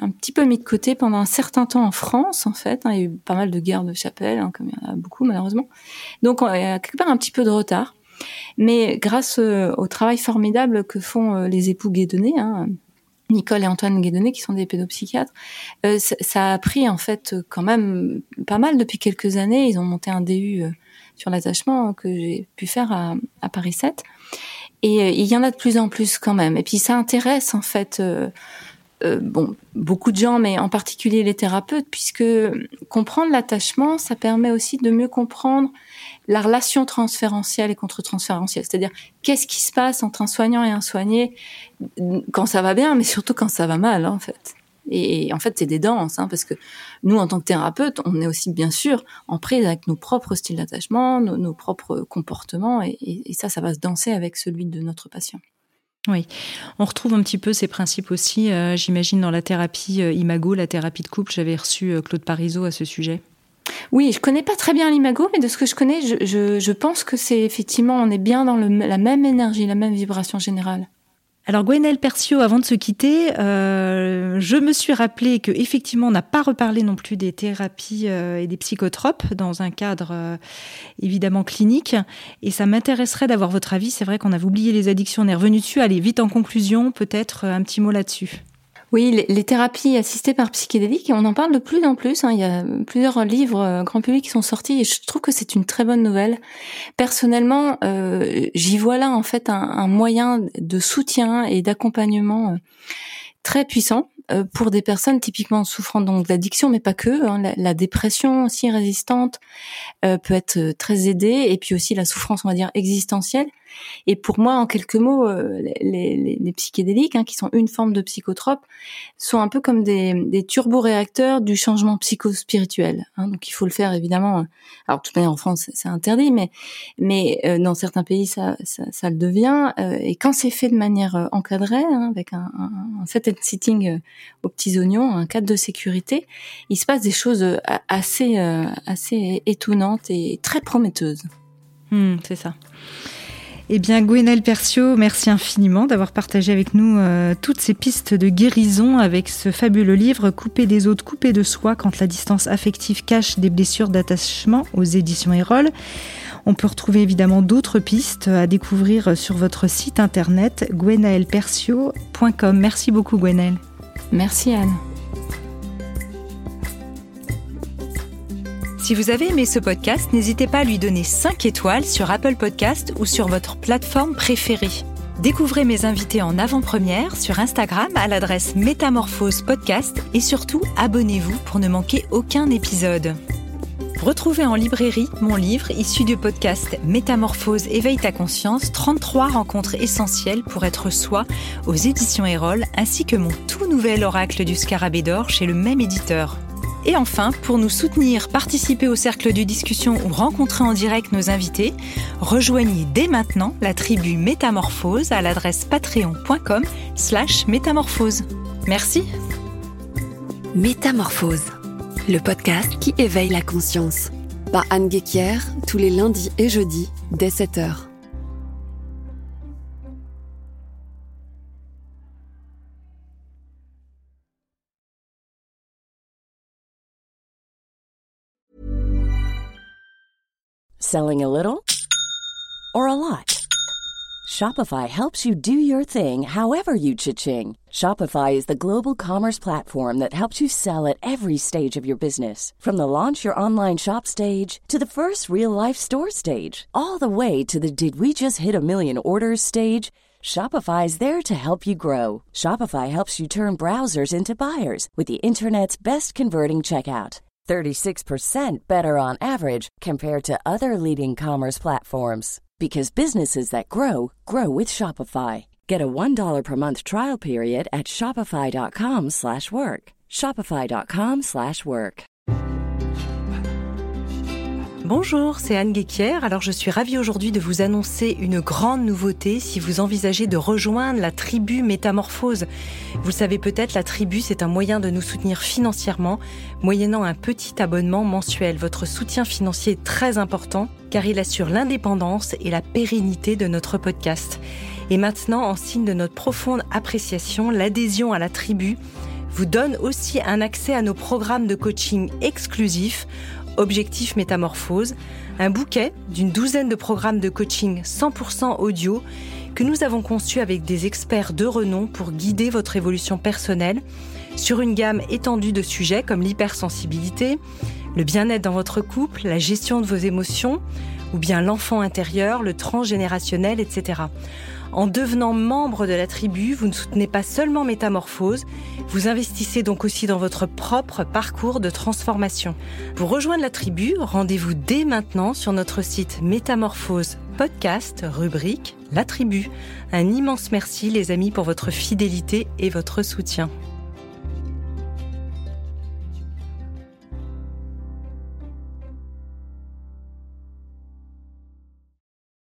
un petit peu mis de côté pendant un certain temps en France, en fait. Hein, il y a eu pas mal de guerres de chapelle, hein, comme il y en a beaucoup, malheureusement. Donc, on a quelque part un petit peu de retard. Mais grâce euh, au travail formidable que font euh, les époux Guédonné, hein, Nicole et Antoine Guédonné, qui sont des pédopsychiatres, euh, ça, ça a pris, en fait, quand même pas mal depuis quelques années. Ils ont monté un D U euh, sur l'attachement hein, que j'ai pu faire à, à Paris sept. Et euh, il y en a de plus en plus quand même. Et puis ça intéresse en fait, euh, euh, bon, beaucoup de gens, mais en particulier les thérapeutes, puisque comprendre l'attachement, ça permet aussi de mieux comprendre la relation transférentielle et contre-transférentielle. C'est-à-dire, qu'est-ce qui se passe entre un soignant et un soigné quand ça va bien, mais surtout quand ça va mal, hein, en fait. Et en fait, c'est des danses, hein, parce que nous, en tant que thérapeutes, on est aussi bien sûr en prise avec nos propres styles d'attachement, nos, nos propres comportements, et, et, et ça, ça va se danser avec celui de notre patient. Oui, on retrouve un petit peu ces principes aussi, euh, j'imagine, dans la thérapie euh, Imago, la thérapie de couple. J'avais reçu euh, Claude Parisot à ce sujet. Oui, je connais pas très bien l'Imago, mais de ce que je connais, je, je, je pense que c'est effectivement, on est bien dans le, la même énergie, la même vibration générale. Alors Gwenaëlle Perciot, avant de se quitter, euh, je me suis rappelé que effectivement on n'a pas reparlé non plus des thérapies euh, et des psychotropes dans un cadre euh, évidemment clinique, et ça m'intéresserait d'avoir votre avis. C'est vrai qu'on avait oublié les addictions, on est revenu dessus. Allez, vite en conclusion, peut-être un petit mot là-dessus. Oui, les, les thérapies assistées par psychédéliques, on en parle de plus en plus. Hein. Il y a plusieurs livres euh, grand public qui sont sortis et je trouve que c'est une très bonne nouvelle. Personnellement, euh, j'y vois là en fait un, un moyen de soutien et d'accompagnement euh, très puissant euh, pour des personnes typiquement souffrant donc d'addiction, mais pas que. Hein. La, la dépression aussi résistante euh, peut être très aidée, et puis aussi la souffrance, on va dire, existentielle. Et pour moi, en quelques mots, euh, les, les, les psychédéliques, hein, qui sont une forme de psychotrope, sont un peu comme des, des turboréacteurs du changement psychospirituel. Hein, donc il faut le faire évidemment. Alors de toute manière en France c'est interdit, mais mais euh, dans certains pays ça ça, ça le devient. Euh, et quand c'est fait de manière euh, encadrée, hein, avec un, un, un set and sitting euh, aux petits oignons, un cadre de sécurité, il se passe des choses euh, assez euh, assez étonnantes et très prometteuses. Mmh, c'est ça. Eh bien, Gwenaëlle Perciot, merci infiniment d'avoir partagé avec nous euh, toutes ces pistes de guérison avec ce fabuleux livre « Couper des autres, couper de soi quand la distance affective cache des blessures d'attachement » aux éditions Erol. On peut retrouver évidemment d'autres pistes à découvrir sur votre site internet gwenaëlle perciot point com. Merci beaucoup Gwenaëlle. Merci Anne. Si vous avez aimé ce podcast, n'hésitez pas à lui donner cinq étoiles sur Apple Podcast ou sur votre plateforme préférée. Découvrez mes invités en avant-première sur Instagram à l'adresse Métamorphose Podcast et surtout, abonnez-vous pour ne manquer aucun épisode. Retrouvez en librairie mon livre issu du podcast Métamorphose éveille ta conscience, trente-trois rencontres essentielles pour être soi aux éditions Erol, ainsi que mon tout nouvel oracle du Scarabée d'or chez le même éditeur. Et enfin, pour nous soutenir, participer au cercle de discussion ou rencontrer en direct nos invités, rejoignez dès maintenant la tribu Métamorphose à l'adresse patreon.com slash métamorphose. Merci. Métamorphose, le podcast qui éveille la conscience. Par Anne Guéquière, tous les lundis et jeudis, dès sept heures. Selling a little or a lot? Shopify helps you do your thing however you cha-ching. Shopify is the global commerce platform that helps you sell at every stage of your business. From the launch your online shop stage to the first real-life store stage, all the way to the did we just hit a million orders stage. Shopify is there to help you grow. Shopify helps you turn browsers into buyers with the internet's best converting checkout. thirty-six percent better on average compared to other leading commerce platforms. Because businesses that grow, grow with Shopify. Get a one dollar per month trial period at shopify.com slash work. Shopify.com slash work. Bonjour, c'est Anne Guéquière. Alors je suis ravie aujourd'hui de vous annoncer une grande nouveauté si vous envisagez de rejoindre la tribu Métamorphose. Vous le savez peut-être, la tribu, c'est un moyen de nous soutenir financièrement, moyennant un petit abonnement mensuel. Votre soutien financier est très important car il assure l'indépendance et la pérennité de notre podcast. Et maintenant, en signe de notre profonde appréciation, l'adhésion à la tribu vous donne aussi un accès à nos programmes de coaching exclusifs, Objectif Métamorphose, un bouquet d'une douzaine de programmes de coaching cent pour cent audio que nous avons conçus avec des experts de renom pour guider votre évolution personnelle sur une gamme étendue de sujets comme l'hypersensibilité, le bien-être dans votre couple, la gestion de vos émotions, ou bien l'enfant intérieur, le transgénérationnel, et cetera. En devenant membre de la tribu, vous ne soutenez pas seulement Métamorphose, vous investissez donc aussi dans votre propre parcours de transformation. Pour rejoindre la tribu, rendez-vous dès maintenant sur notre site Métamorphose Podcast, rubrique La Tribu. Un immense merci les amis pour votre fidélité et votre soutien.